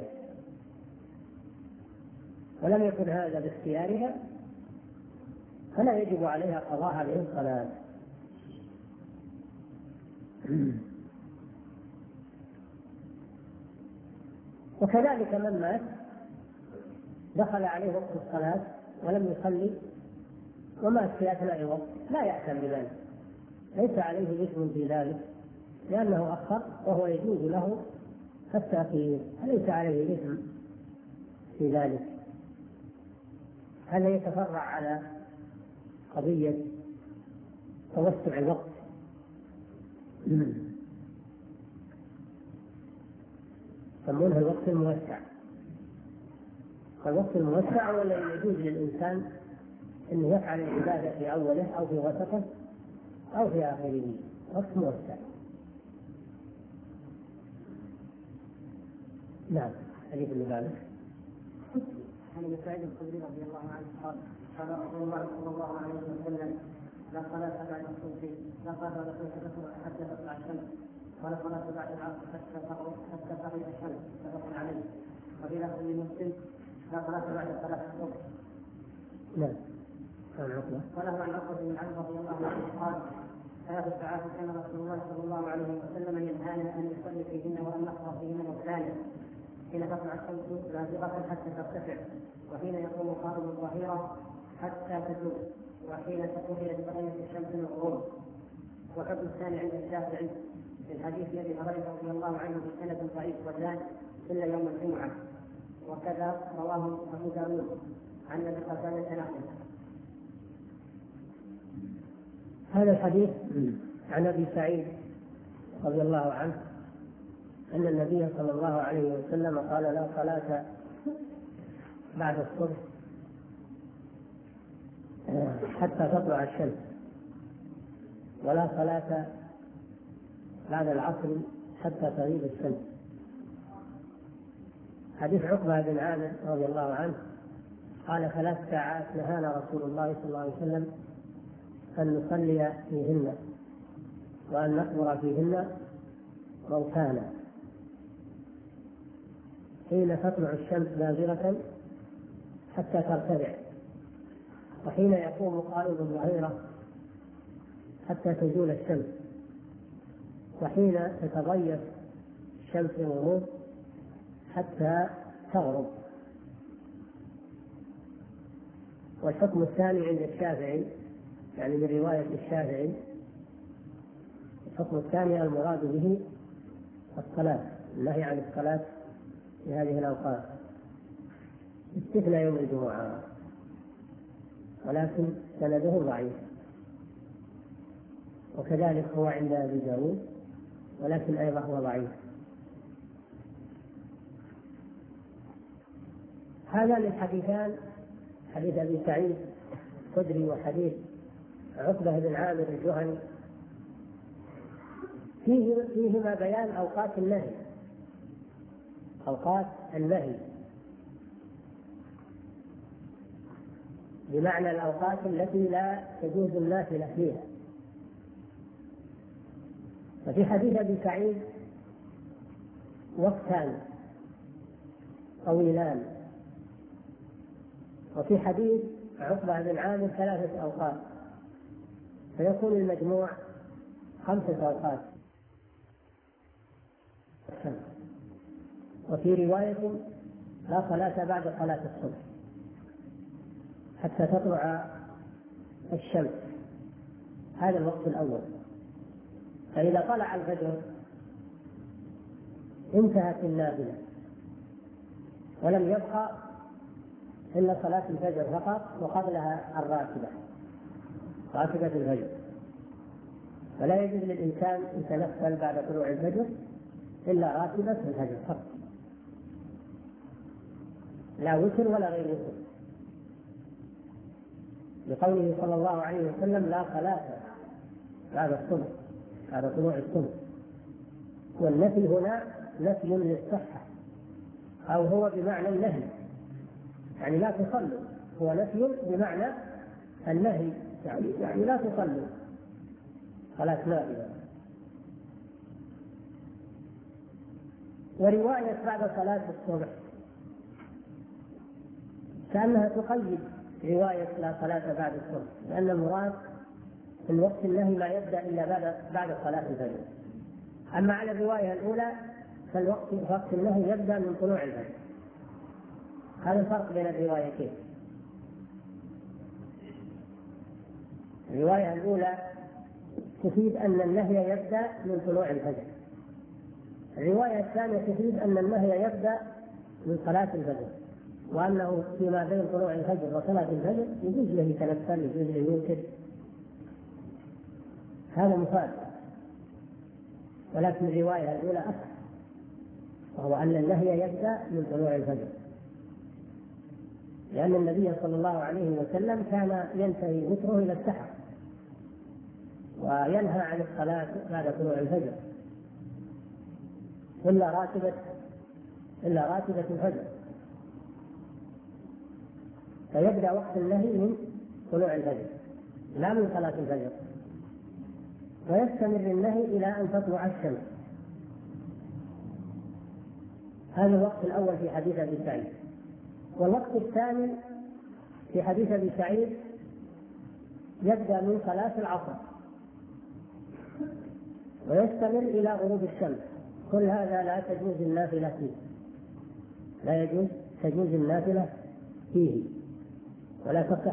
ولم يكن هذا باختيارها، فلا يجب عليها قضاء هذه الصلاة. وكذلك من مات دخل عليه وقت الصلاة ولم يصلي ومات في أثناء الوقت لا يأثم بذلك، ليس عليه إثم في ذلك لأنه أخر وهو يجوز له التأخير، فليس عليه إثم في ذلك. هذا يتفرع على قضية توسع الوقت. يسمونها الوقت الموسع. الوقت الموسع هو الذي يجوز للإنسان أن يفعل العبادة في أوله أو في وسطه أو في آخره، وقت موسع. نعم. حديث اللي بعده عن ابي سعيد الخدري رضي الله عنه قال قال رسول الله صلى الله عليه وسلم لا صلاة بعد الصبح، لا صلاة بعد الصبح حتى تطلع الشمس، ولا صلاة بعد العصر حتى تغرب حتى تغرب الشمس، متفق عليه. وفي لفظ مسلم لا صلاة بعد صلاة الصبح. نعم. عن عقبة. وله عن عقبة بن عمرو رضي الله عنه قال ثلاث ساعات كان رسول الله صلى الله عليه وسلم ينهانا أن نصلي فيهن وأن نقرأ فيهن موتانا، حين تطلع الشمس بازغة حتى ترتفع، وحين يقوم قائم الظهيرة حتى تزول، وحين تكون بغير الشمس من الغروب. والحكم الثاني عند الشافعي في الحديث ابي هريره رضي الله عنه بسند ضعيف وزاد الا يوم الجمعه، وكذا رواه ابو داود عن ابي قتاده نحوه. هذا الحديث عن ابي سعيد رضي الله عنه أن النبي صلى الله عليه وسلم قال لا صلاة بعد الصبح حتى تطلع الشمس، ولا صلاة بعد العصر حتى تغيب الشمس. حديث عقبة بن عامر رضي الله عنه قال ثلاث ساعات نهانا رسول الله صلى الله عليه وسلم أن نصلي فيهن وأن نقبر فيهن موتانا، حين تطلع الشمس بازغة حتى ترتفع، وحين يقوم قائم الظهيرة حتى تزول الشمس، وحين تتضيف الشمس الغروب حتى تغرب. والحكم الثاني عند الشافعي يعني من رواية الشافعي الحكم الثاني المراد به الصلاة، النهي عن الصلاة في هذه الأوقات استثنى يوم الجمعة، ولكن سنده ضعيف، وكذلك هو عند أبي داود ولكن أيضا هو ضعيف. هذان الحديثان حديث أبي سعيد الخدري وحديث عقبة بن عامر الجهني فيهما بيان أوقات النهي، أوقات النهي بمعنى الأوقات التي لا تجوز النافلة فيها. وفي حديث أبي سعيد وقتان طويلان، وفي حديث عقبة بن عامر ثلاثة أوقات، فيكون المجموع خمسة أوقات. وفي رواية لا صلاة بعد صلاة الصبح حتى تطلع الشمس، هذا الوقت الأول. فإذا طلع الفجر انتهت النافلة ولم يبقى إلا صلاة الفجر فقط، وقبلها الراتبة راتبة الفجر. فلا يجوز للإنسان يتنفل بعد طلوع الفجر إلا راتبة الفجر فقط، لا وتر ولا غير وتر، لقوله صلى الله عليه وسلم: لا صلاة بعد الصبح، بعد طلوع الصبح. والنفي هنا نفي للصحة، أو هو بمعنى النهي، يعني لا تصلوا، هو نفي بمعنى النهي، يعني, يعني لا تصلوا صلاة نافلة. ورواية بعد صلاة الصبح كأنها تقيد رواية لا صلاة بعد الصبح، لأن المراد في الوقت النهي ما يبدأ إلا بعد بعد صلاة الفجر. أما على الرواية الأولى فالوقت وقت النهي يبدأ من طلوع الفجر. هذا الفرق بين الروايتين. الرواية الأولى تفيد أن النهي يبدأ من طلوع الفجر، الرواية الثانية تفيد أن النهي يبدأ من صلاة الفجر، وأنه فيما بين طلوع الفجر وصلاة الفجر يجوز له يتنفل، يجوز له يوتر. هذا مفاد. ولكن الرواية الأولى أصح، وهو أن النهي يبدأ من طلوع الفجر، لأن النبي صلى الله عليه وسلم كان ينتهي وتره إلى السحر، وينهى عن الصلاة بعد طلوع الفجر إلا راتبة إلا راتبة الفجر، فيبدأ وقت النهي من طلوع الفجر لا من صلاة الفجر، ويستمر النهي إلى أن تطلع الشمس. هذا الوقت الأول في حديث أبي سعيد. والوقت الثاني في حديث أبي سعيد يبدأ من صلاة العصر ويستمر إلى غروب الشمس. كل هذا لا تجوز النافلة فيه، لا يجوز تجوز النافلة فيه ولا تصح.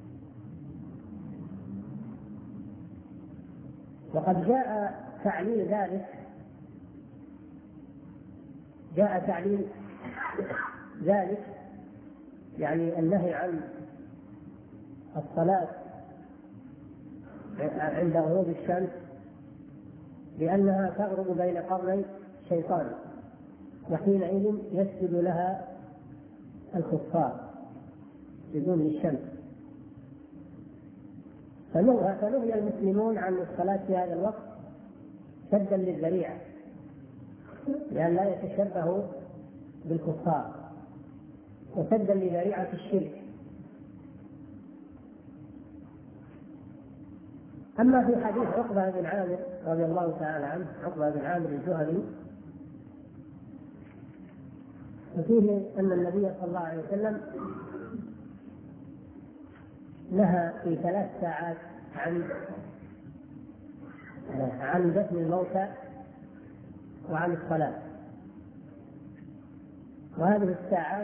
وقد جاء تعليل ذلك جاء تعليل ذلك يعني النهي عن الصلاة عند غروب الشمس لأنها تغرب بين قرني شيطان، وحينئذ يسجد لها الكفار بدون الشمس، فنهي المسلمون عن الصلاة في هذا الوقت سدا للذريعة، لأن لا يتشبهوا بالكفار وسدا لذريعة الشرك. أما في حديث عقبة بن عامر رضي الله تعالى عنه، عقبة بن عامر الجهني، ففيه أن النبي صلى الله عليه وسلم نهى في ثلاث ساعات عن عن دفن الموتى وعن الصلاة. وهذه الساعات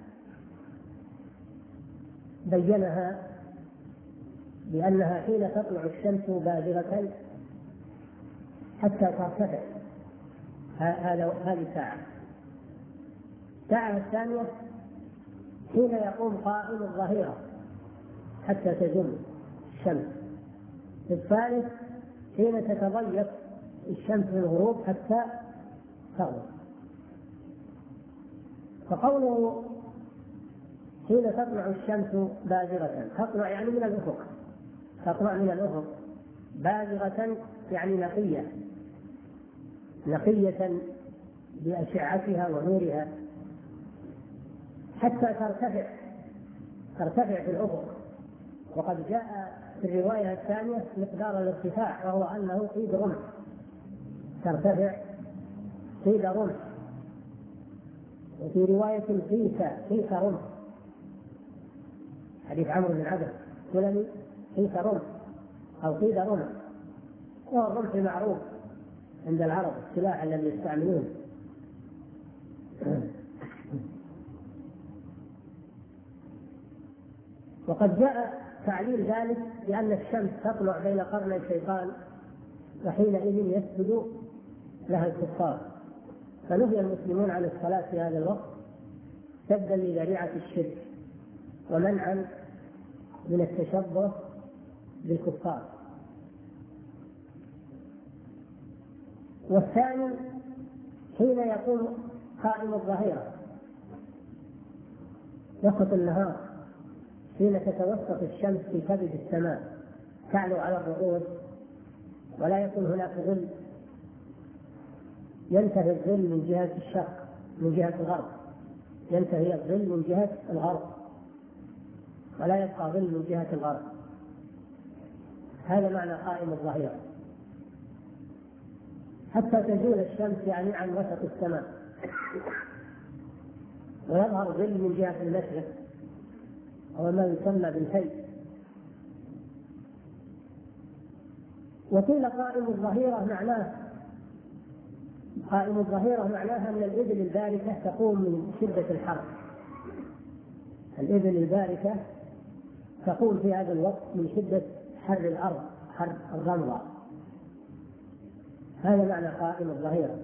بينها بأنها حين تطلع الشمس بازغة حتى ترتفع، هذا هذه ساعة. الساعة الثانية حين يقوم قائم الظهيرة حتى تزول الشمس. الثالث حين تتضيق الشمس في الغروب حتى تغرب. فقوله حين تطلع الشمس بازغة، تطلع يعني من الأفق، تطلع من الأفق، بازغة يعني نقية نقية بأشعتها ونورها حتى ترتفع ترتفع في الأفق. وقد جاء في الرواية الثانية مقدار الارتفاع، وهو أنه قيد رمح، ترتفع قيد رمح، وفي رواية قيس قيس رمح، حديث عمرو بن عبد سلمي، قيس رمح أو قيد رمح، وهو الرمح معروف عند العرب السلاح الذي يستعملونه. وقد جاء تعليل ذلك بأن الشمس تطلع بين قرني الشيطان، وحينئذ يسجد لها الكفار، فنهي المسلمون عن الصلاة في هذا الوقت سدا لذريعة الشرك ومنعا من التشبه بالكفار. والثاني حين يقوم قائم الظهيرة وسط النهار، حين تتوسط الشمس في كبد السماء تعلو على الرؤوس ولا يكون هناك ظل، ينتهي الظل من جهة الشرق من جهة الغرب، ينتهي الظل من جهة الغرب ولا يبقى ظل من جهة الغرب. هذا معنى قائم الظهيرة، حتى تزول الشمس يعني عن وسط السماء ويظهر ظل من جهة المشرق هو ما يسمى بالهي. وقيل قائم الظهيرة معناه قائم الظهيرة معناها أن الإبل الباركة تقوم من شدة الحر، الإبل الباركة تقوم في هذا الوقت من شدة حر الأرض، حر الرمضة. هذا معنى قائم الظهيرة،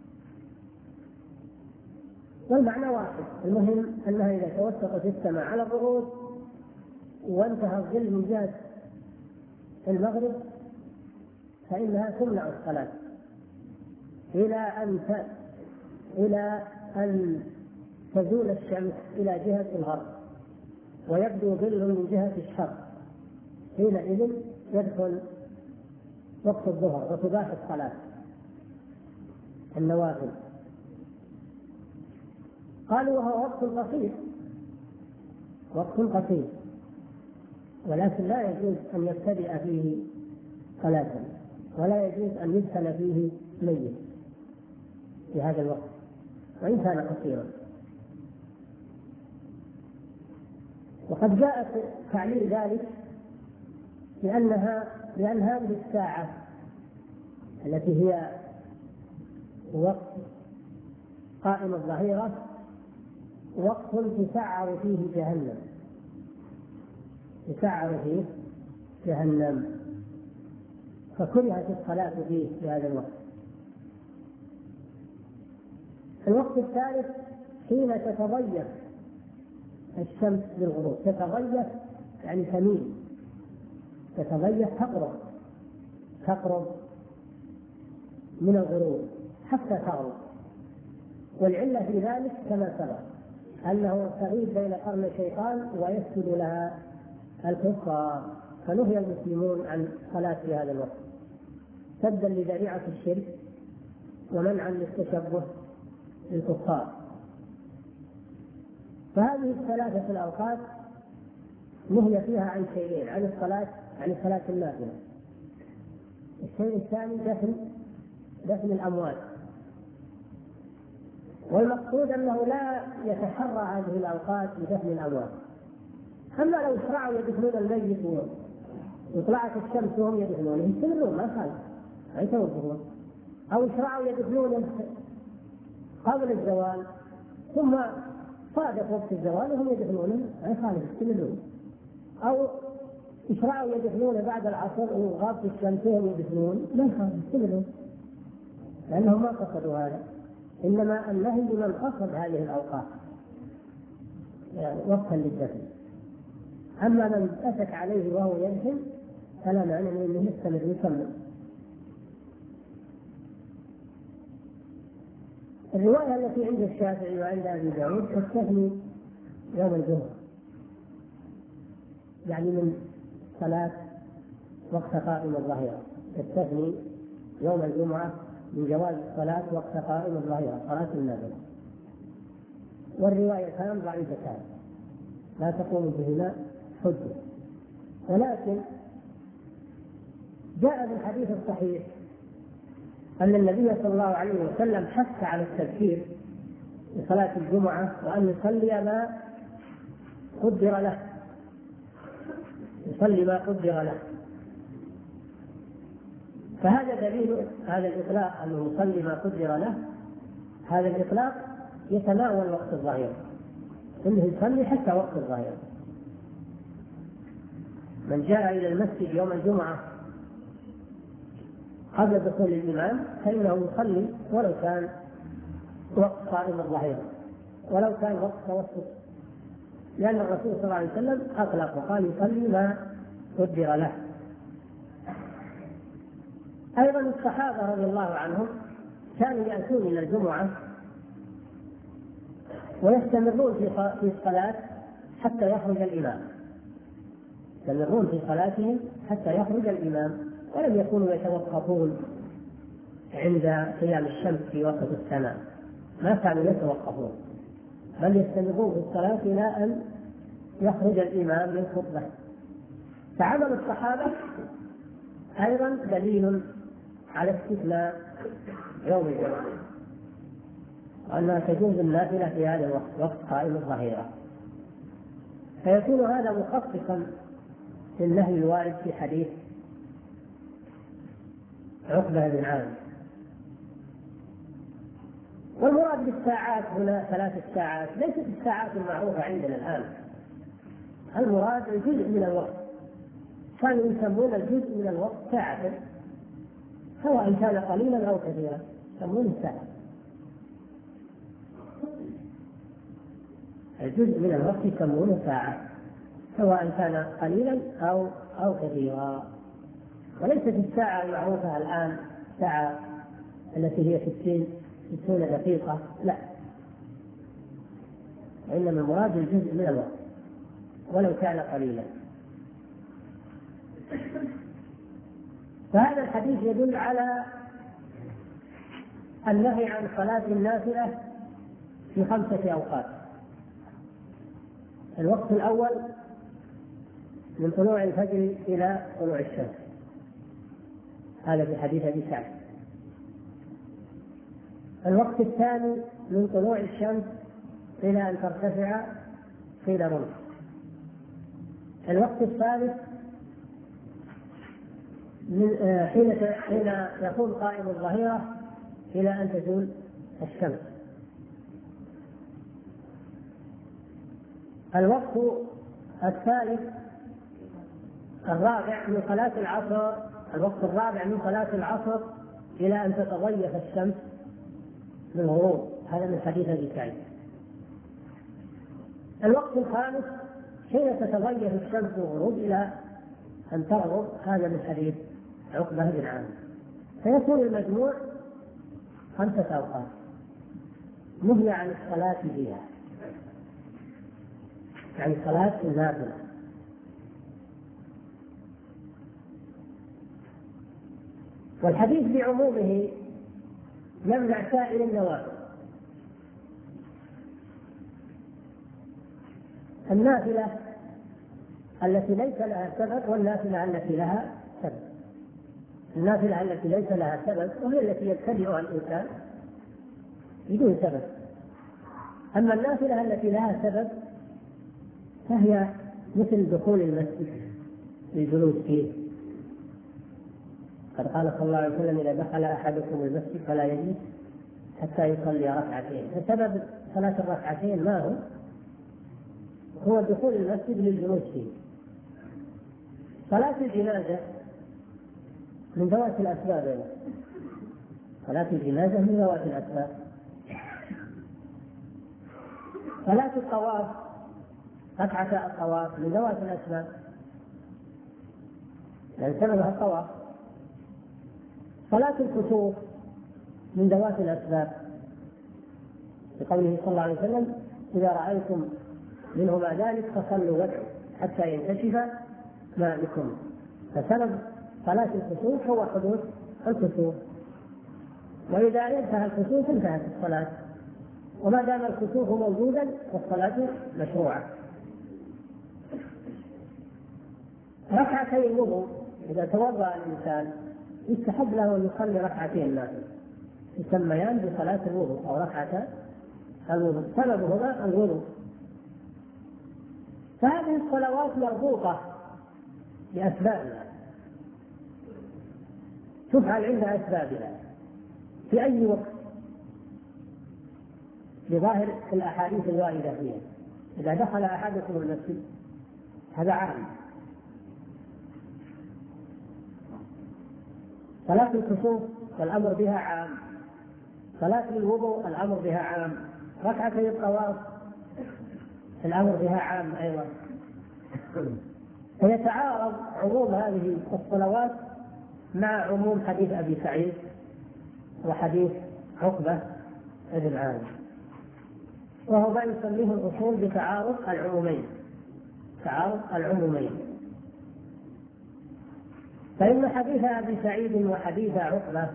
والمعنى واحد. المهم أنها إذا توسطت السماء على الرؤوس وانتهى الظل من جهة المغرب فإنها تمنع الصلاة إلى أن إلى أن تزول الشمس إلى جهة الغرب ويبدو ظل من جهة الشرق، حينئذ يدخل وقت الظهر وتباح الصلاة النوافل. قالوا وهو وقت قصير، وقت قصير، ولكن لا يجوز أن يبتدئ فيه صلاة ولا يجوز أن يدخل فيه ميت في هذا الوقت وإن كان قصيرا. وقد جاءت تعليل ذلك لأنها لأن هذه الساعة التي هي وقت قائم الظهيرة وقت تسعر فيه جهنم، تسعر فيه جهنم، فكرهت الصلاة فيه في هذا الوقت. الوقت الثالث حين تتضيق الشمس للغروب، تتضيق يعني تميل، تتضيق تقرب تقرب من الغروب حتى تغرب. والعلة في ذلك كما سبق أنه تغيب بين قرن الشيطان ويسجد لها الكفار، فنهي المسلمون عن صلاة في هذا الوقت سدا لذريعة الشرك ومنعا للتشبه للكفار. فهذه الثلاثة الأوقات نهي فيها عن شيئين، عن الصلاة عن صلاة النافلة. الشيء الثاني دفن دفن الأموات، والمقصود أنه لا يتحرى هذه الأوقات بدفن الأموات. أما لو شرعوا يدفنون الميت وطلعت الشمس وهم يدفنونه يستمرون ما خالف ما يتوقفون، أو شرعوا يدفنون قبل الزوال ثم صادف وقت الزوال وهم يدفنونه ما خالف يستمرون، أو شرعوا يدفنون بعد العصر وغابت الشمس وهم يدفنون ما خالف يستمرون، لأنهم ما قصدوا هذا، إنما النهي لمن قصد هذه الأوقات يعني وقتا للدفن. أما من أتت عليه وهو يدفن فلا معنى أنه يستمر يكمل. الرواية التي عند الشافعي وعند أبي داود تستثني يوم الجمعة، يعني من صلاة وقت قائم الظهيرة، تستثني يوم الجمعة من جواز الصلاة وقت قائم الظهيرة صلاة النافلة. والروايتان ضعيفتان لا تقوم بهما حجة، ولكن جاء في الحديث الصحيح أن النبي صلى الله عليه وسلم حث على التذكير لصلاة الجمعة وأن يصلي ما قدر له، يصلي ما قدر له. فهذا دليل هذا الإطلاق أنه يصلي ما قدر له، هذا الإطلاق يتناول وقت الظهيرة، إنه يصلي حتى وقت الظهيرة. من جاء إلى المسجد يوم الجمعة قبل دخول الإمام فإنه يصلي ولو كان وقت قائم الظهيرة ولو كان وقت توسط، لأن الرسول صلى الله عليه وسلم أطلق وقال يصلي ما قدر له. أيضا الصحابة رضي الله عنهم كانوا يأتون إلى الجمعة ويستمرون في الصلاة حتى يخرج الإمام، يستمرون في صلاتهم حتى يخرج الإمام، ولم يكونوا يتوقفون عند قيام الشمس في وسط السماء، ما كانوا يتوقفون، بل يستمرون في الصلاة إلى أن يخرج الإمام للخطبة. فعمل الصحابة أيضا دليل على استثناء يوم الجمعة، وأنها تجوز النافلة في هذا الوقت، وقت قائم الظهيرة، فيكون هذا مخصصا للنهي الوارد في حديث عقبة بن عامر. والمراد بالساعات هنا ثلاث ساعات ليست الساعات المعروفة عندنا الآن، المراد الجزء من الوقت، كانوا يسمون الجزء من الوقت ساعة، سواء كان قليلا أو كثيرا يسمونه ساعة. الجزء من الوقت يسمونه ساعة سواء كان قليلا أو أو كثيرا، وليست الساعة المعروفة الآن ساعة التي هي ستين ستون دقيقة، لا، وإنما المراد الجزء من الوقت ولو كان قليلا. فهذا الحديث يدل على النهي عن صلاة النافلة في خمسة أوقات. الوقت الأول من طلوع الفجر إلى طلوع الشمس، هذا في حديث أبي سعد. الوقت الثاني من طلوع الشمس إلى أن ترتفع قيل رمح. الوقت الثالث من حين حين يكون قائم الظهيرة إلى أن تزول الشمس. الوقت الثالث الرابع من صلاة العصر، الوقت الرابع من صلاة العصر إلى أن تتضيف الشمس للغروب، هذا من حديث أبي سعيد. الوقت الخامس حين تتضيف الشمس للغروب إلى أن تغرب، هذا من حديث عقبة بن عامر. فيكون المجموع خمسة أوقات نهي عن الصلاة فيها، يعني صلاة النافلة. والحديث بعمومه يمنع سائر النوافل. النافلة التي ليس لها سبب والنافلة التي لها سبب. النافلة التي ليس لها سبب وهي التي يبتدئها الإنسان بدون سبب، أما النافلة التي لها سبب فهي مثل دخول المسجد للجلوس فيه. قد قال صلى الله عليه وسلم: إذا دخل أحدكم المسجد فلا يجلس حتى يصلي ركعتين. فسبب صلاة الركعتين ما هو؟ هو دخول المسجد للجلوس فيه. صلاة الجنازة من ذوات الأسباب، صلاة الجنازة من ذوات الأسباب. صلاة الطواف ركعة الطواف من ذوات الأسباب، لأن سببها الطواف. صلاة الكسوف من ذوات الأسباب، بقوله صلى الله عليه وسلم: إذا رأيتم منهما ذلك فصلوا وادعوا حتى ينكشف ما بكم. فسبب صلاة الكسوف هو حدوث الكسوف، وإذا انتهى الكسوف انتهت الصلاة، وما دام الكسوف موجودا فالصلاة مشروعة. ركعتي الوضوء إذا توضأ الإنسان يستحب له أن يصلي ركعتين نافلة يسميان بصلاة الوضوء أو ركعة الوضوء، سببهما الوضوء. فهذه الصلوات مربوطة بأسبابها، تفعل عند أسبابها في أي وقت بظاهر الأحاديث الواردة فيها. إذا دخل أحدكم المسجد هذا عام. صلاة الكسوف والأمر بها عام، صلاة الوضوء الأمر بها عام، ركعتي الطواف الأمر بها عام أيضا. فيتعارض عموم هذه الصلوات مع عموم حديث أبي سعيد وحديث عقبة بن عامر، وهو ما يسميه الأصول بتعارض العمومين، تعارض العمومين. فإن حديث أبي سعيد وحديث عقبة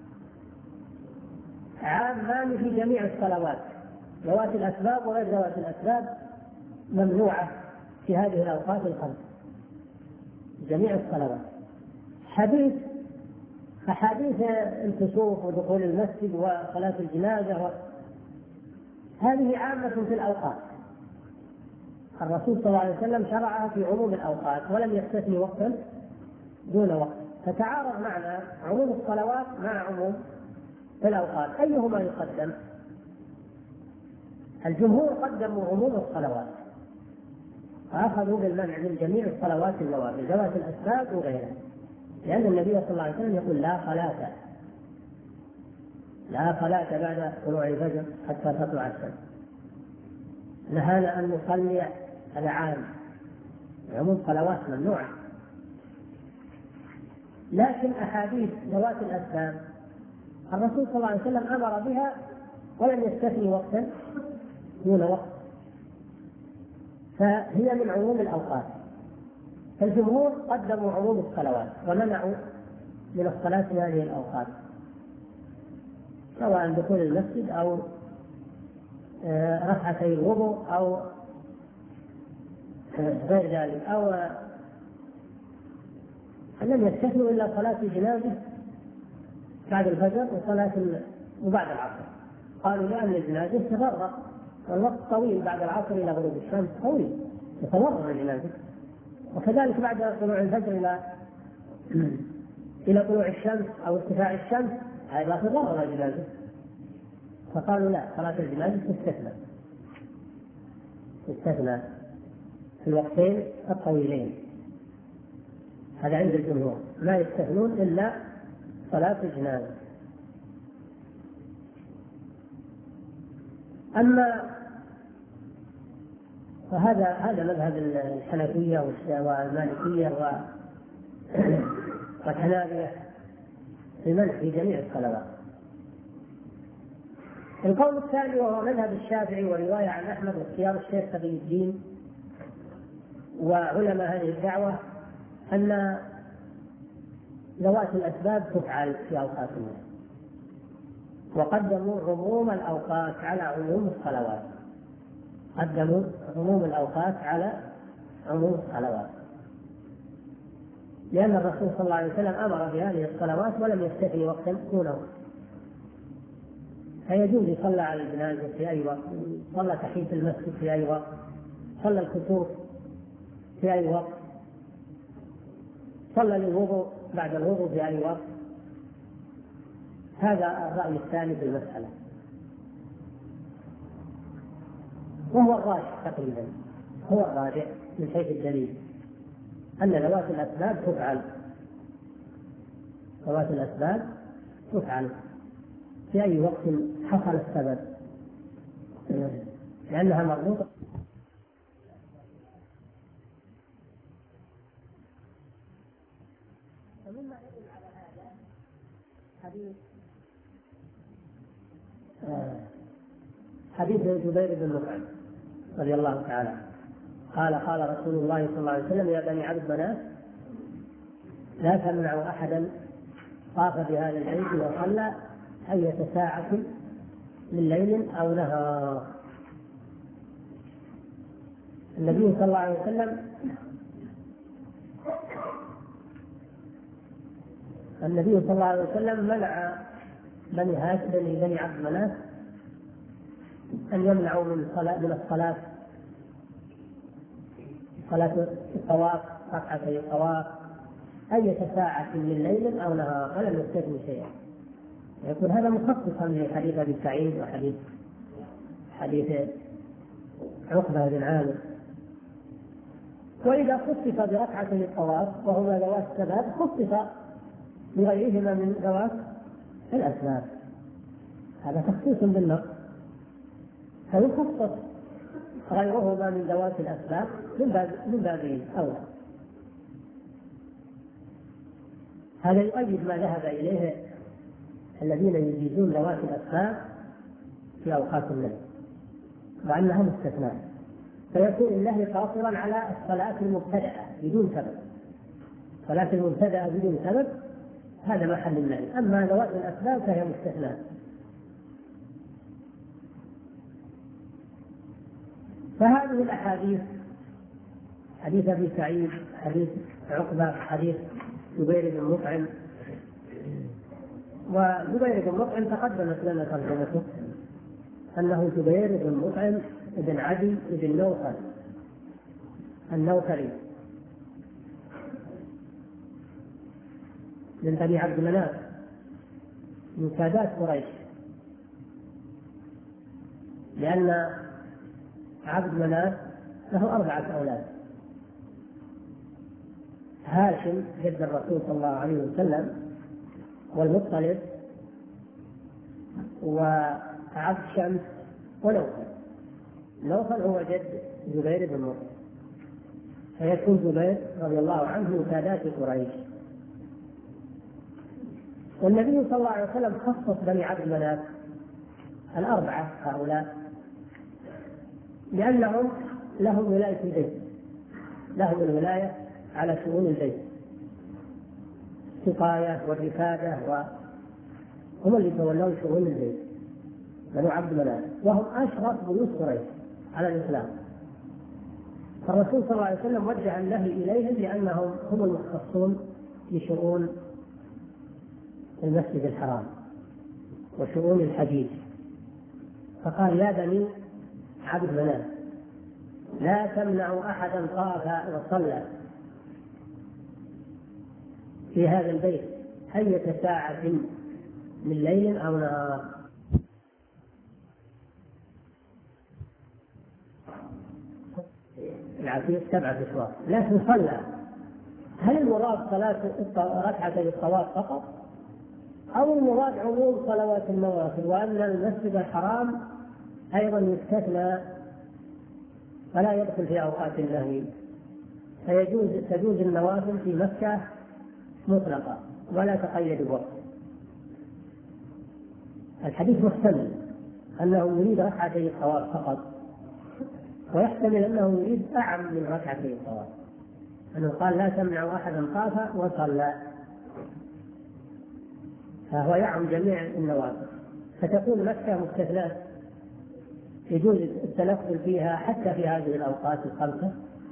عامان في جميع الصلوات، ذوات الأسباب وغير ذوات الأسباب ممنوعة في هذه الأوقات الخمس، جميع الصلوات. حديث أحاديث الكسوف ودخول المسجد وصلاة الجنازة و... هذه عامة في الأوقات، الرسول صلى الله عليه وسلم شرعها في عموم الأوقات ولم يستثني وقتا دون وقت، فتعارض معنا عموم الصلوات مع عموم الأوقات، أيهما يقدم؟ الجمهور قدموا عموم الصلوات، فأخذوا بالمنع من جميع الصلوات النوافل ذوات الأسباب وغيرها، لأن النبي صلى الله عليه وسلم يقول لا صلاة لا صلاة بعد طلوع الفجر حتى تطلع الشمس، نهانا أن نصلي هذا عام، عموم صلوات ممنوعة. لكن أحاديث ذوات الأسباب الرسول صلى الله عليه وسلم أمر بها ولم يستثني وقتا دون وقت، فهي من عموم الأوقات. فالجمهور قدموا عموم الصلوات ومنعوا من الصلاة في هذه الأوقات، سواء دخول المسجد أو ركعتي الوضوء أو غير ذلك، أو لم يستثنوا إلا صلاة الجنازة بعد الفجر وصلاة وبعد العصر، قالوا لأن الجنازة تفرق والوقت طويل بعد العصر إلى غروب الشمس طويل تتورط الجنازة، وكذلك بعد طلوع الفجر إلى إلى طلوع الشمس أو ارتفاع الشمس هذا تضرر الجنازة، فقالوا لا، صلاة الجنازة تستثنى تستثنى في الوقتين الطويلين، هذا عند الجمهور، لا يستثنون إلا صلاة الجنازة. أما فهذا هذا مذهب الحنفية والمالكية والحنابلة في منع في جميع الصلوات. القول الثاني وهو مذهب الشافعي ورواية عن أحمد واختيار الشيخ تقي الدين وعلماء هذه الدعوة أن ذوات الأسباب تفعل في أوقات الناس، وقدموا عموم الأوقات على عموم الصلوات، قدموا عموم الأوقات على عموم الصلوات، لأن الرسول صلى الله عليه وسلم أمر بهذه الصلوات ولم يستثني وقتا دون وقت، فيجوز يصلى على الجنازة في أي وقت، صلى تحية المسجد في أي وقت، صلى الكسوف في أي وقت، صلى للوضوء بعد الوضوء في أي وقت. هذا الرأي الثاني في المسألة، وهو الراجح تقريبا، هو الراجح من حيث الدليل أن ذوات الأسباب تفعل، ذوات الأسباب تفعل في أي وقت حصل السبب، لأنها مربوطة. ومما يدل على هذا حديث حديث جبير بن مطعم رضي الله تعالى قال قال رسول الله صلى الله عليه وسلم يا بني عبد مناف لا تمنعوا أحدا طاف بهذا البيت وصلى أية ساعة من ليل أو نهار. النبي صلى الله عليه وسلم النبي صلى الله عليه وسلم منع بني هاشم بني بني عبد مناف أن يمنعوا من صلاة من الصلاة صلاة الطواف ركعتي الطواف أية ساعة من ليل أو نهار ولم يستثني شيئا. يكون هذا مخصصا لحديث أبي سعيد وحديث حديث عقبة بن عامر. وإذا خصص بركعتي الطواف وهما ذوات السباب خصص بغيرهما من ذوات الأسباب، هذا تخصيص بالنص، فيخصص غيرهما من ذوات الأسباب من باب من باب أولى. هذا يؤيد ما ذهب إليه الذين يجيزون ذوات الأسباب في أوقات النهي وأنها مستثناة، فيكون النهي قاصرا على الصلاة المبتدأة بدون سبب. الصلاة المبتدأة بدون سبب هذا محل النهي، أما ذوات الأسباب فهي مستثناة. فهذه الأحاديث، حديث أبي سعيد، حديث عقبة، حديث جبير بن مطعم، وجبير بن مطعم تقدمت لنا ترجمته أنه جبير بن مطعم بن عدي بن نوفل النوفلي من بني عبد مناف من سادات قريش، لأن عبد مناف له أربعة أولاد: هاشم جد الرسول صلى الله عليه وسلم، والمطلب، وعبد شمس، ونوفل. نوفل هو جد جبير بن مطعم، فيكون جبير رضي الله عنه من سادات قريش. والنبي صلى الله عليه وسلم خصص بني عبد مناف الأربعة هؤلاء لأنهم لهم ولاية البيت، لهم الولاية على شؤون البيت، السقاية والرفادة، وهم اللي يتولون شؤون البيت بنو عبد مناف، وهم أشرف بيوت قريش على الإسلام. فالرسول صلى الله عليه وسلم وجه النهي إليهم لأنهم هم المختصون بشؤون المسجد الحرام وشؤون الحديث، فقال: يا بني عبد مناف لا تمنعوا أحدا طاف وصلى في هذا البيت أية ساعة من ليل أو نهار. العفيف سبعة أشواط لكن صلى. هل المراد صلاة ركعتي الطواف فقط، أو المراد عموم صلوات النوافل، وأن المسجد الحرام أيضا يستثنى فلا يدخل في أوقات النهي، فيجوز تجوز النوافل في مكة مطلقة ولا تقيد بوقت؟ الحديث محتمل أنه يريد ركعتي الطواف فقط، ويحتمل أنه يريد أعم من ركعتي الطواف، أنه قال: لا تمنع أحدا طاف وصلى، فهو يعم جميع النوافل، فتكون مكة مستثناة يجوز التنقل فيها حتى في هذه الأوقات الخمسة.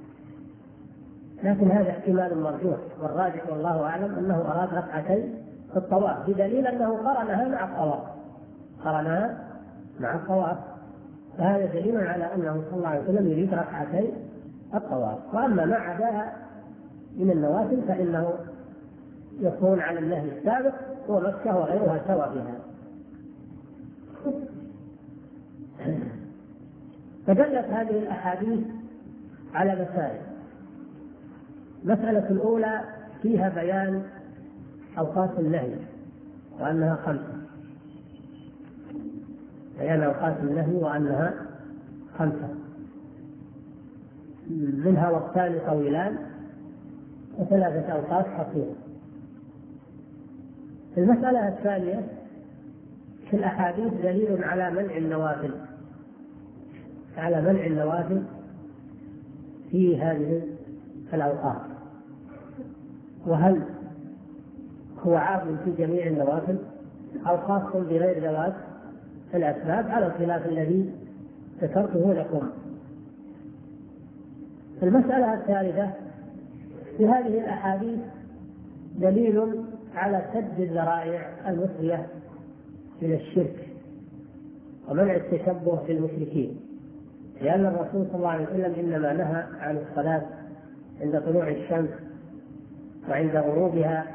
لكن هذا احتمال مرجوح، والراجح والله أعلم أنه أراد ركعتي الطواف، بدليل أنه قرنها مع الطواف، قرنها مع الطواف، فهذا دليل على أنه صلى الله عليه وسلم يريد ركعتي الطواف. وأما ما عداها من النوافل فإنه يكون على النهي السابق، ومكة وغيرها سوى فيها. فدلت هذه الأحاديث على مسائل. المسألة الأولى فيها بيان أوقات النهي وأنها خمسة، بيان أوقات النهي وأنها خمسة، منها وقتان طويلان وثلاثة أوقات قصيرة. المسألة الثانية في الأحاديث دليل على منع النوافل، على منع النوافل في هذه الأوقات، وهل هو عام في جميع النوافل أو خاص بغير ذوات الأسباب، على الخلاف الذي ذكرته لكم. المسألة الثالثة في هذه الأحاديث دليل على سد الذرائع المفضية إلى الشرك ومنع التشبه بالمشركين، لأن الرسول صلى الله عليه وسلم إنما نهى عن الصلاة عند طلوع الشمس وعند غروبها،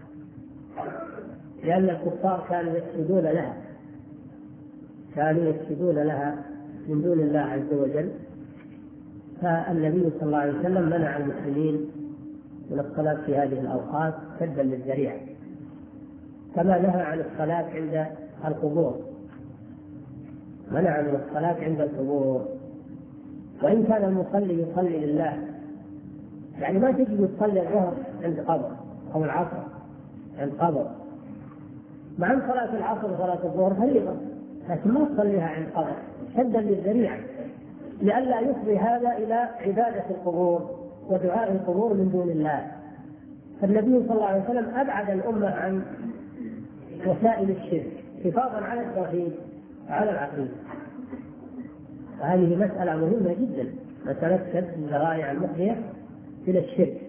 لأن الكفار كانوا يسجدون لها كانوا يسجدون لها من دون الله عز وجل، فالنبي صلى الله عليه وسلم منع المسلمين من الصلاة في هذه الأوقات سدا للذريعة، كما نهى عن الصلاة عند القبور، منع من الصلاة عند القبور. وإن كان المصلي يصلي لله، يعني ما تجي تصلي الظهر عند قبر أو العصر عند قبر، مع أن صلاة العصر وصلاة الظهر فريضة، لكن ما تصليها عند قبر سدا للذريعة، لئلا يفضي هذا إلى عبادة القبور ودعاء القبور من دون الله. فالنبي صلى الله عليه وسلم أبعد الأمة عن وسائل الشرك حفاظا على التوحيد وعلى العقيدة. وهذه مسألة مهمة جدا، مسألة سد الذرائع المفضية إلى الشرك.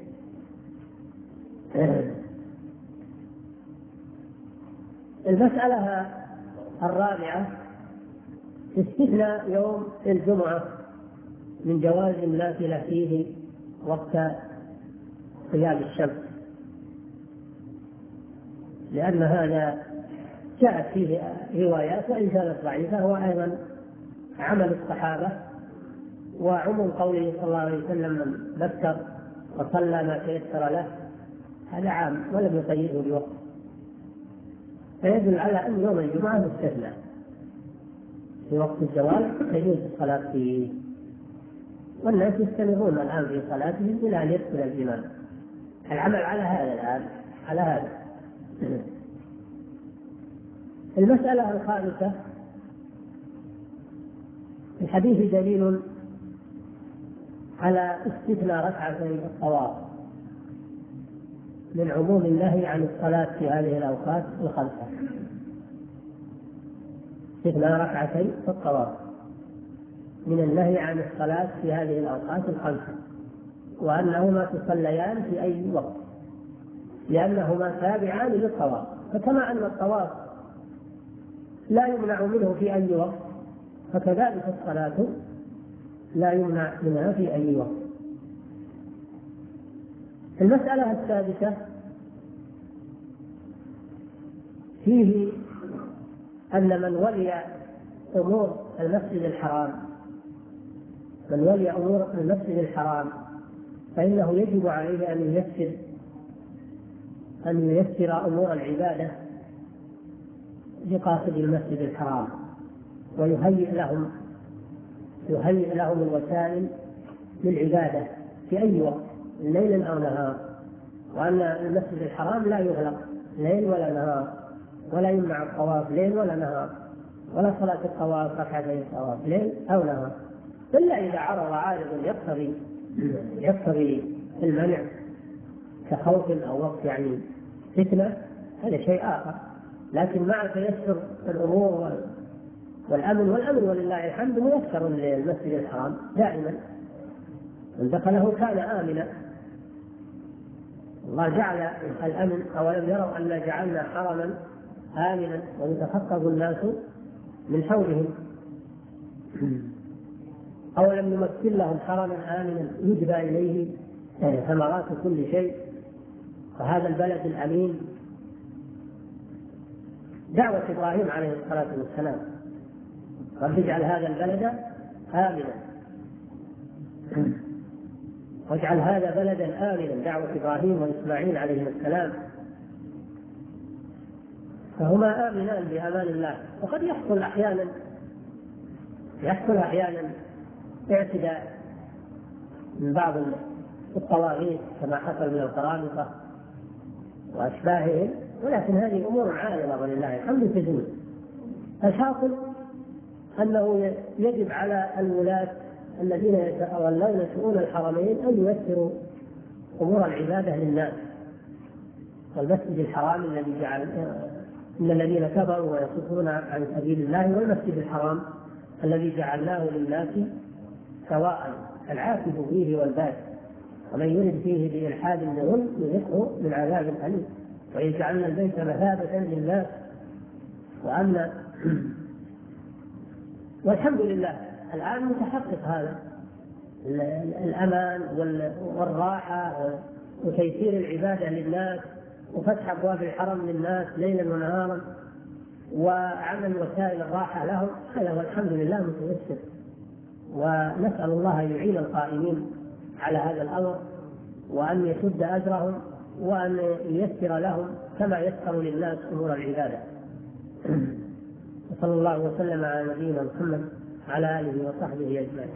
المسألة الرابعة استثناء يوم الجمعة من جواز النافلة فيه وقت قيام الشمس، لأن هذا جاءت فيه روايات وإن كانت ضعيفة، هو أيضا عمل الصحابة وعموم قوله صلى الله عليه وسلم من ذكر وصلى ما تيسر له، هذا عام ولم يقيده بوقت، فيدل على أن يوم الجمعة مستثنى في وقت الزوال يجوز الصلاة فيه، والناس يستمرون الآن في صلاتهم إلى أن يدخل الإمام. العمل على هذا الآن على هذا. المسألة الخامسة، في الحديث دليل على استثناء ركعتي الطواف من عموم النهي عن الصلاة في هذه الأوقات الخمسة، استثناء ركعتي الطواف من النهي عن الصلاة في هذه الأوقات الخمسة، وأنهما تصليان في أي وقت لأنهما تابعان للطواف. فكما أن الطواف لا يمنع منه في أي وقت، فكذلك الصلاة لا يمنع منها في أي وقت. المسألة السادسة فيه أن من ولي أمور المسجد الحرام من ولي أمور المسجد الحرام فإنه يجب عليه أن ييسر أن ييسر أمور العبادة لقاصد المسجد الحرام، ويهيئ لهم يهيئ لهم الوسائل للعبادة في أي وقت ليل أو نهار، وأن المسجد الحرام لا يغلق ليل ولا نهار، ولا يمنع الطواف ليل ولا نهار، ولا صلاة الطواف ركعتين الطواف ليل أو نهار، إلا إذا عرض عارض يقتضي يقتضي المنع كخوف أو وقت يعني فتنة، هذا شيء آخر. لكن مع تيسر الأمور والأمن والأمن ولله الحمد ميسر للمسجد الحرام دائما، من دخله كان آمنا. الله جعل الأمن، أولم يروا أن جعلنا حرما آمنا ويتخطف الناس من حولهم، أولم نمثل لهم حرما آمنا يجبى إليه ثمرات كل شيء، فهذا البلد الأمين. دعوة إبراهيم عليه الصلاة والسلام رب اجعل هذا البلد آمنا، واجعل هذا بلدا آمنا، دعوة إبراهيم وإسماعيل عليه السلام، فهما آمنان بأمان الله. وقد يحصل أحيانا يحصل أحيانا اعتداء من بعض الطواغيت كما حصل من القرامطة وأشباههم، ولكن هذه أمور عالمة ولله الحمد تزول. الحاصل أنه يجب على الولاة الذين يتولون شؤون الحرمين أن ييسروا أمور العبادة للناس. والمسجد الحرام الذي جعل إن الذين كفروا ويصدون عن سبيل الله، والمسجد الحرام الذي جعلناه للناس سواء العاكف فيه والباد، ومن يرد فيه بإلحاد بظلم نذقه من عذاب أليم، وإن جعلنا البيت مثابة للناس وأمنا. والحمد لله الآن متحقق هذا الأمان والراحة وتيسير العبادة للناس، وفتح أبواب الحرم للناس ليلا ونهارا، وعمل وسائل الراحة لهم. هذا والحمد لله متيسر، ونسأل الله أن يعين القائمين على هذا الأمر، وأن يسد أجرهم، وأن ييسر لهم كما يسر للناس أمور العبادة. وصلى الله وسلم على نبينا محمد على آله وصحبه أجمعين.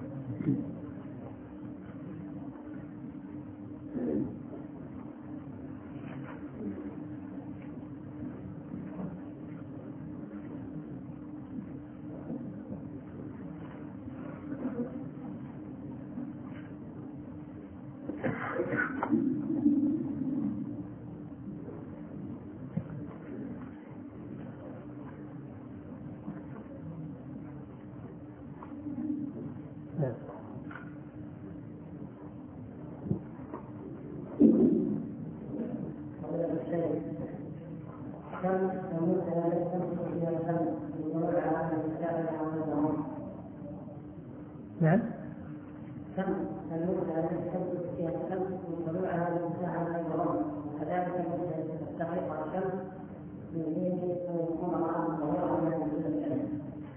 نعم. كم تموت لا تمسك فيها الدم يدل على ان الكتاب يعمل نعم. كم تموت لا تمسك فيها الدم يدل على ان الكتاب يعمل وكذلك تستحق الشمس من دين ويكون معه ظهيرا من العلم.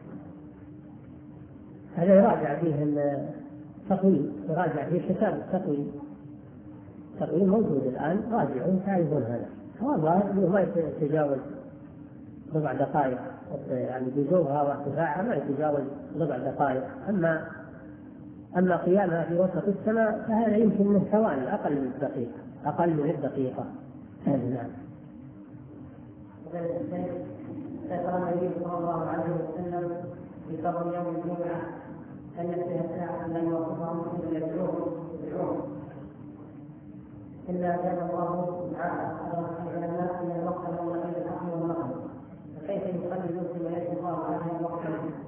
هذا يراجع فيه التقويم، يراجع فيه كتاب التقويم، التقويم موجود الآن، راجعوا تعرفون هذا. هو الظاهر انه ما يتجاوز ربع دقائق، يعني بزوغها وارتفاعها ما يتجاوز ربع دقائق. اما اما قيامها في وسط السماء فهذا يمكن من ثواني، اقل من دقيقه، اقل من الدقيقه. نعم. ذكر النبي صلى الله عليه وسلم في فضل يوم الجمعه ان فيها ساعه لم يوصفها مسلم يدعوه إلا جاء الله تعالى على الناس من الوقت الذي الحق والنقل، فكيف يصلي المسلم ويجب الله عليه الوقت؟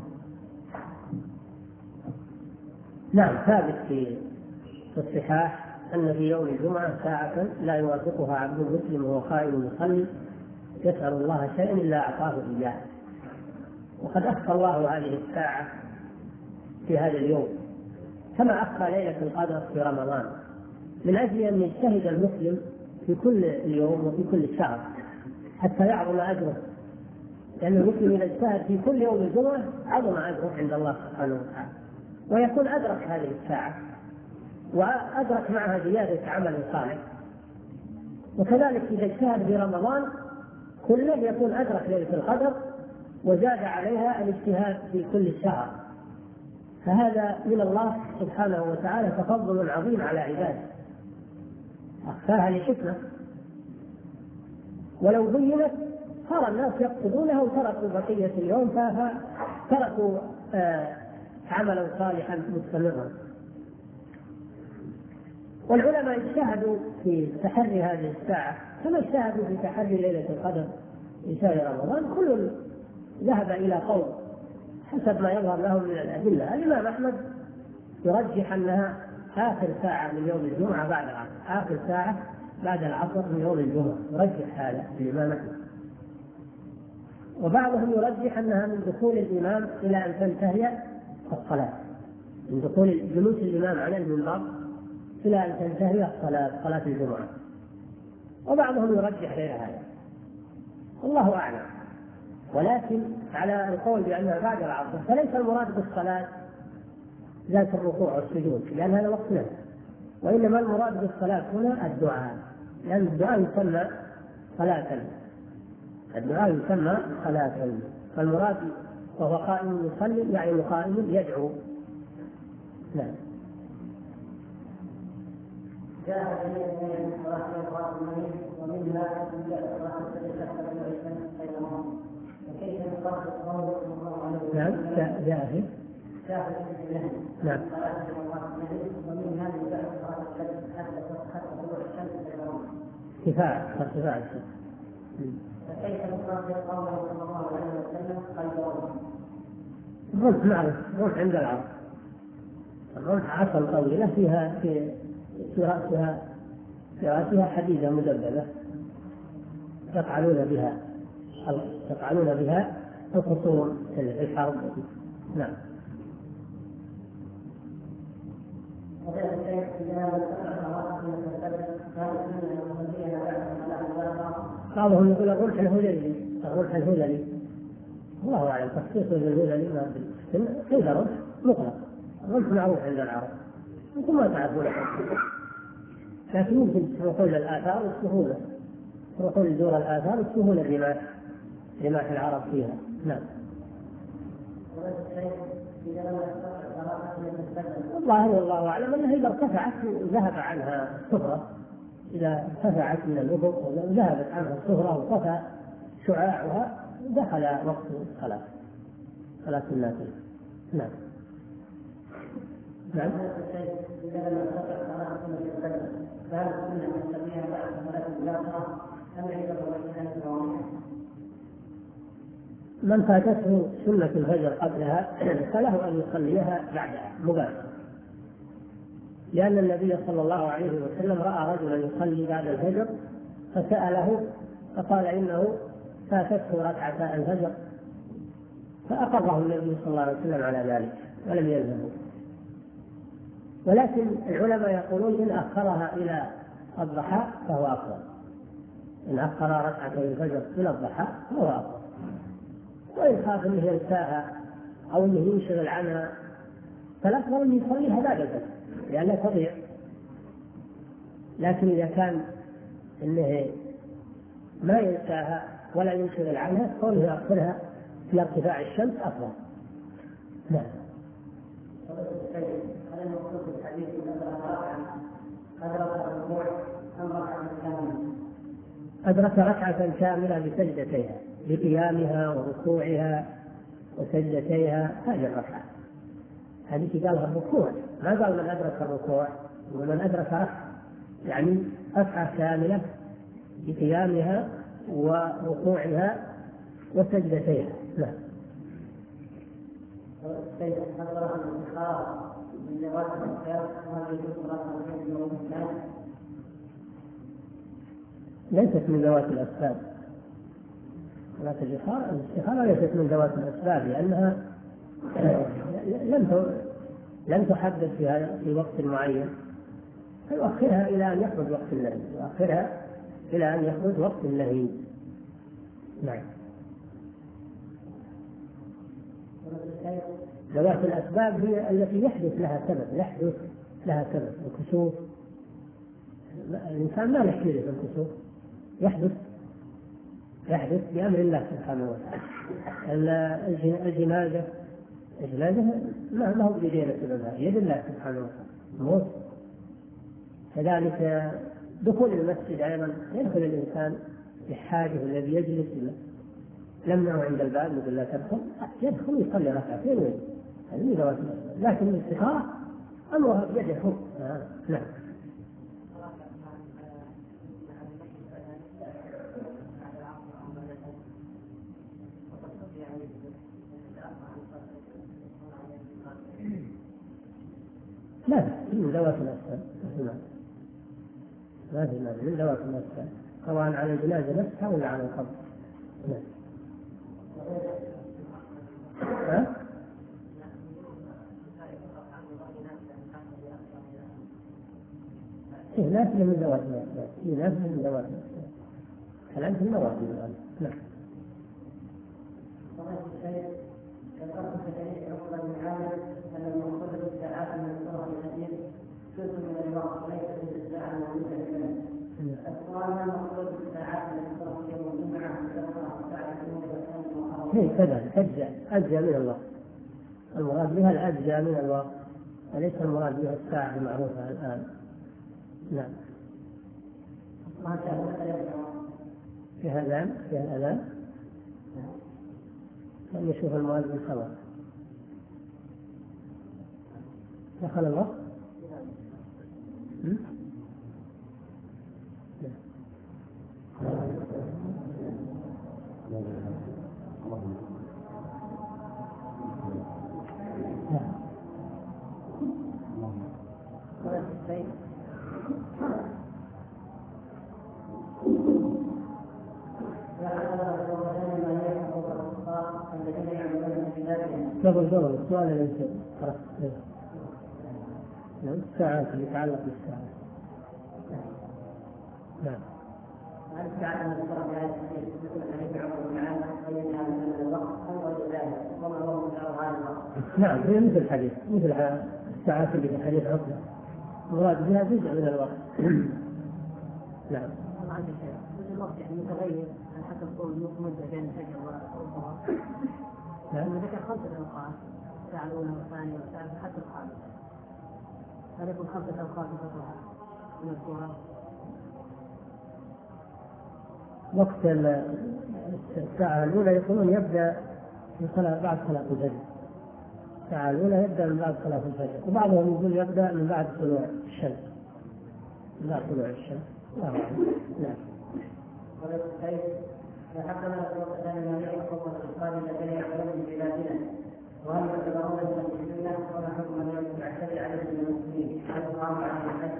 نعم، ثابت في الصحاح أن في يوم الجمعة ساعة لا يوافقها عبد مسلم وهو قائم يصلي يسأل الله شيئا إلا أعطاه إياه. وقد أخفى الله هذه الساعة في هذا اليوم كما أخفى ليلة القدر في رمضان، من أجل أن يجتهد المسلم في كل اليوم وفي كل شهر حتى يعظم أجره، لأن المسلم إذا اجتهد في كل يوم الجمعة عظم أجره عند الله سبحانه وتعالى، ويكون أدرك هذه الساعة وأدرك معها زيادة عمل صالح. وكذلك إذا اجتهد في رمضان كله يكون أدرك ليلة القدر وزاد عليها الاجتهاد في كل الشهر، فهذا من الله سبحانه وتعالى تفضل عظيم على عباده، أخفاها لحكمة، ولو بينت صار الناس يقصدونها وتركوا بقية اليوم فتركوا آه عملا صالحا مستمرا. والعلماء اجتهدوا في تحري هذه الساعة كما اجتهدوا في تحري ليلة القدر في شهر رمضان، كل ذهب إلى قول حسب ما يظهر لهم من الأدلة. الإمام أحمد يرجح أنها آخر ساعة من يوم الجمعة بعد العصر، آخر ساعة بعد العصر من يوم الجمعة، يرجح هذا الإمام أحمد. وبعضهم يرجح أنها من دخول الإمام إلى أن تنتهي الصلاة، من دخول جلوس الإمام على المنبر إلى أن تنتهي الصلاة، صلاة الجمعة. وبعضهم يرجح غير هذا، الله أعلم. ولكن على القول بأنها بعد العصر فليس المراد بالصلاة ذات الركوع والسجود، لأن هذا وقت نفسه، وإنما المراد بالصلاة هنا الدعاء، لأن الدعاء يسمى صلاة، الدعاء يسمى صلاة، فالمراد وهو قائم يصلي يعني قائم يدعو. نعم. جاء في صلاة القائمين ومنها وكيف يقرأ القول صلى الله عليه وسلم؟ نعم، جاء في نعم. كفاية ارتفاع الشمس. فكيف نقرأ قوله صلى الله عليه وسلم قلبه؟ الرمح معروف، الرمح عند العرب، الرمح عصا طويلة فيها في في رأسها في رأسها حديدة مدببة يفعلون بها يفعلون بها الخصوم في الحرب. نعم. بعضهم يقول الرمح الهذلي، الرمح الهذلي الله أعلم تخصيصه بالهذلي ما أدري، كيف رمح مطلق، الرمح معروف عند العرب أنتم ما تعرفون، لكن يمكن تروحون للآثار والسهولة، تروحون لدور الآثار والسهولة الرماح رماح العرب فيها. نعم. والله والله أعلم أنها إذا ارتفعت ذهب عنها الصفرة، إذا ارتفعت من الأفق ذهبت عنها الصفرة وطفى شعاعها دخل وقت الصلاة، صلاة النافلة. نعم. نعم. من فاتته سنة الفجر قبلها فله أن يصليها بعدها مباشرة، لأن النبي صلى الله عليه وسلم رأى رجلا يصلي بعد الفجر فسأله فقال إنه فاتته ركعتا الفجر، فأقره النبي صلى الله عليه وسلم على ذلك ولم يلزمه. ولكن العلماء يقولون إن أخرها إلى الضحى فهو أفضل، إن أخر ركعتي الفجر إلى الضحى فهو أفضل، وإن خاف أنه ينساها أو أنه ينشغل عنها فالأفضل أن يصليها بعد الفجر لأنها تضيع. لكن إذا كان أنه ما ينساها ولا ينشغل عنها كونه يأخرها في ارتفاع الشمس أفضل. نعم. هل المقصود في الحديث أدرك الركوع أم ركعة كاملة؟ أدرك ركعة كاملة بسجدتيها، بقيامها وركوعها وسجدتيها، هذه الركعة هذه قالها الركوع، ما قال من أدرك الركوع ومن أدرك ركعة، يعني ركعة كاملة بقيامها وركوعها وسجدتيها. نعم. ليست من ذوات الأسباب، صلاة الاستخارة ليست من ذوات الأسباب لأنها لم لم تحدد فيها في وقت معين، فيؤخرها إلى أن يخرج وقت النهي، يؤخرها إلى أن يخرج وقت النهي. نعم. ذوات الأسباب هي التي يحدث لها سبب، يحدث لها سبب. الكسوف الإنسان ما يحكي له الكسوف، يحدث يحدث بأمر الله سبحانه وتعالى. الجنازة الجنازة ما هو بيدينا سببها، يد الله سبحانه وتعالى موت. كذلك دخول المسجد أيضا يدخل الإنسان بحاجه الذي يجلس لمنه عند الباب يقول لا تدخل، يدخل يصلي ركعتين هذه ذوات الأسباب. لكن الاستخارة أمرها بيده هو. آه. نعم. لا من ذوات الأسباب، ما في مانع من ذوات الأسباب، سواء على الجنازة نفسها ولا على القبر. نعم. ها؟ إيه نافلة من ذوات الأسباب، إيه نافلة من ذوات الأسباب، كلام في النوافل الآن. نعم. هي كذا أجزاء أجزاء من الوقت، المراد بها الأجزاء من الوقت وليس المراد بها الساعة المعروفة الآن. نعم. في هذا في هذا نشوف المؤذن خلاص دخل الوقت. قبل قبل السؤال اللي يصير نعم الساعات اللي يتعلق بالساعات. نعم. نعم هي مثل الحديث مثل الساعات اللي في حديث عقبة مراد بها جزء من الوقت. نعم. الوقت يعني متغير على حسب طول مدة بين الفجر والظهر. نعم. ذكر خمسة أوقات، الساعة الأولى والثانية والثالثة حتى الخامسة. هذا يكون خمسة أوقات من الصورة. وقت الساعة الأولى يقولون يبدأ من صلاة بعد صلاة الفجر. الساعة الأولى يبدأ من بعد صلاة الفجر، وبعضهم يقول يبدأ من بعد طلوع الشمس. من بعد طلوع الشمس. نعم. ولكن فحكم الثاني النبي حكم الانصار الذين يعملون في بلادنا وهل يعتبرون من المسلمين وما حكم من يعتدي عليهم من المسلمين؟ هل يقام عليهم الحج؟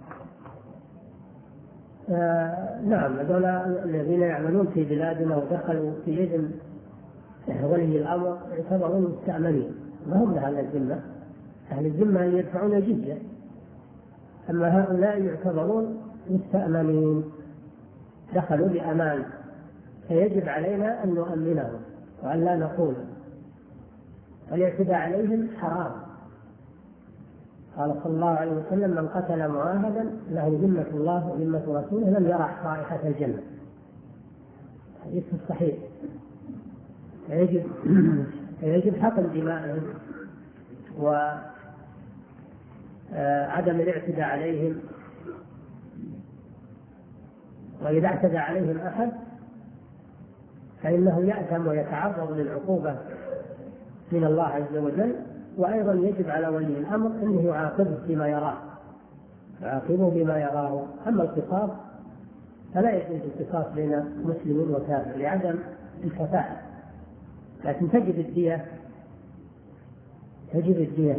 آه نعم، هذول الذين يعملون في بلادنا ودخلوا في إذن ولي الأمر يعتبرون مستأمنين، ما هم لأهل الذمة. أهل الذمة يدفعون جزية، أما هؤلاء يعتبرون مستأمنين دخلوا بأمان، فيجب علينا أن نؤمنهم وأن لا نقول والاعتداء عليهم حرام. قال صلى الله عليه وسلم: من قتل معاهدا له ذمة الله وذمة رسوله لم يرح رائحة الجنة. حديث صحيح. يجب يجب حقن دمائهم وعدم الاعتداء عليهم، وإذا اعتدى عليهم أحد فإنه يأثم ويتعرض للعقوبة من الله عز وجل. وأيضا يجب على ولي الأمر أنه يعاقبه بما يراه يعاقبه بما يراه. أما القصاص فلا يجوز القصاص بين مسلم وكافر لعدم الكفاءة، لكن تجب الدية تجب الدية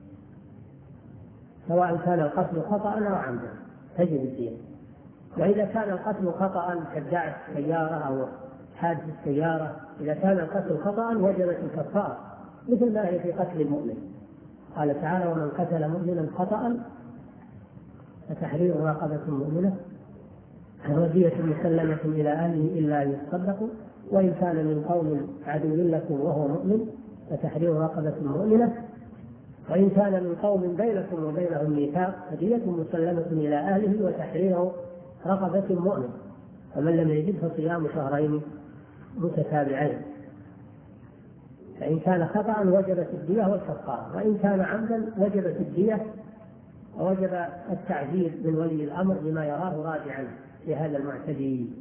سواء كان القتل خطأ أو عمدا، تجب الدية. وإذا كان القتل خطأ كداعي السيارة أو حادث السيارة، إذا كان القتل خطأ وجبت الكفارة مثل ما هي في قتل المؤمن. قال تعالى: ومن قتل مؤمنا خطأ فتحرير رقبة مؤمنة ودية مسلمة إلى أهله إلا أن يصدقوا، وإن كان من قوم عدو لكم وهو مؤمن فتحرير رقبة مؤمنة، وإن كان من قوم بينكم وبينهم ميثاق فدية مسلمة إلى أهله وتحرير رقبة مؤمن، فمن لم يجد فصيام شهرين متتابعين. فإن كان خطأ وجبت الدية والكفارة، وإن كان عمدا وجبت الدية ووجب التعذير من ولي الأمر بما يراه راجعا في هذا المعتدي.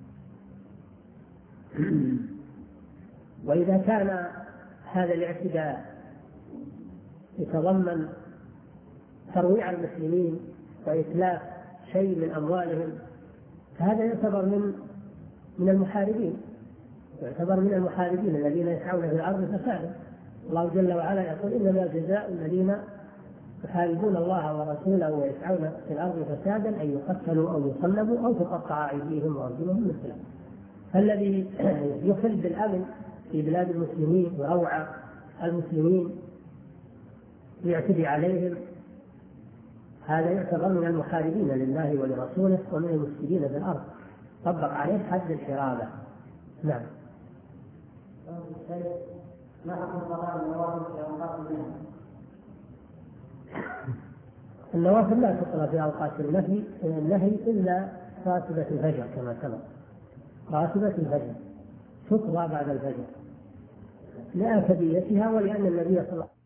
وإذا كان هذا الاعتداء يتضمن ترويع المسلمين وإتلاف شيء من أموالهم فهذا يعتبر من من المحاربين يعتبر من المحاربين الذين يسعون في الأرض فسادا. الله جل وعلا يقول: إنما جزاء الذين يحاربون الله ورسوله ويسعون في الأرض فسادا أن يقتلوا أو يصلبوا أو تقطع أيديهم وأرجلهم من خلاف. فالذي يخل بالأمن في بلاد المسلمين وأوعى المسلمين يعتدي عليهم هذا يعتبر من المحاربين لله ولرسوله ومن المفسدين في الأرض، طبق عليه حد الحرابة. نعم. ما حكم صلاة النوافل في أوقات النهي؟ النوافل لا تصلى في أوقات النهي النهي إلا راتبة الفجر كما سبق. راتبة الفجر تقضى بعد الفجر لآكديتها ولأن النبي صلى الله عليه وسلم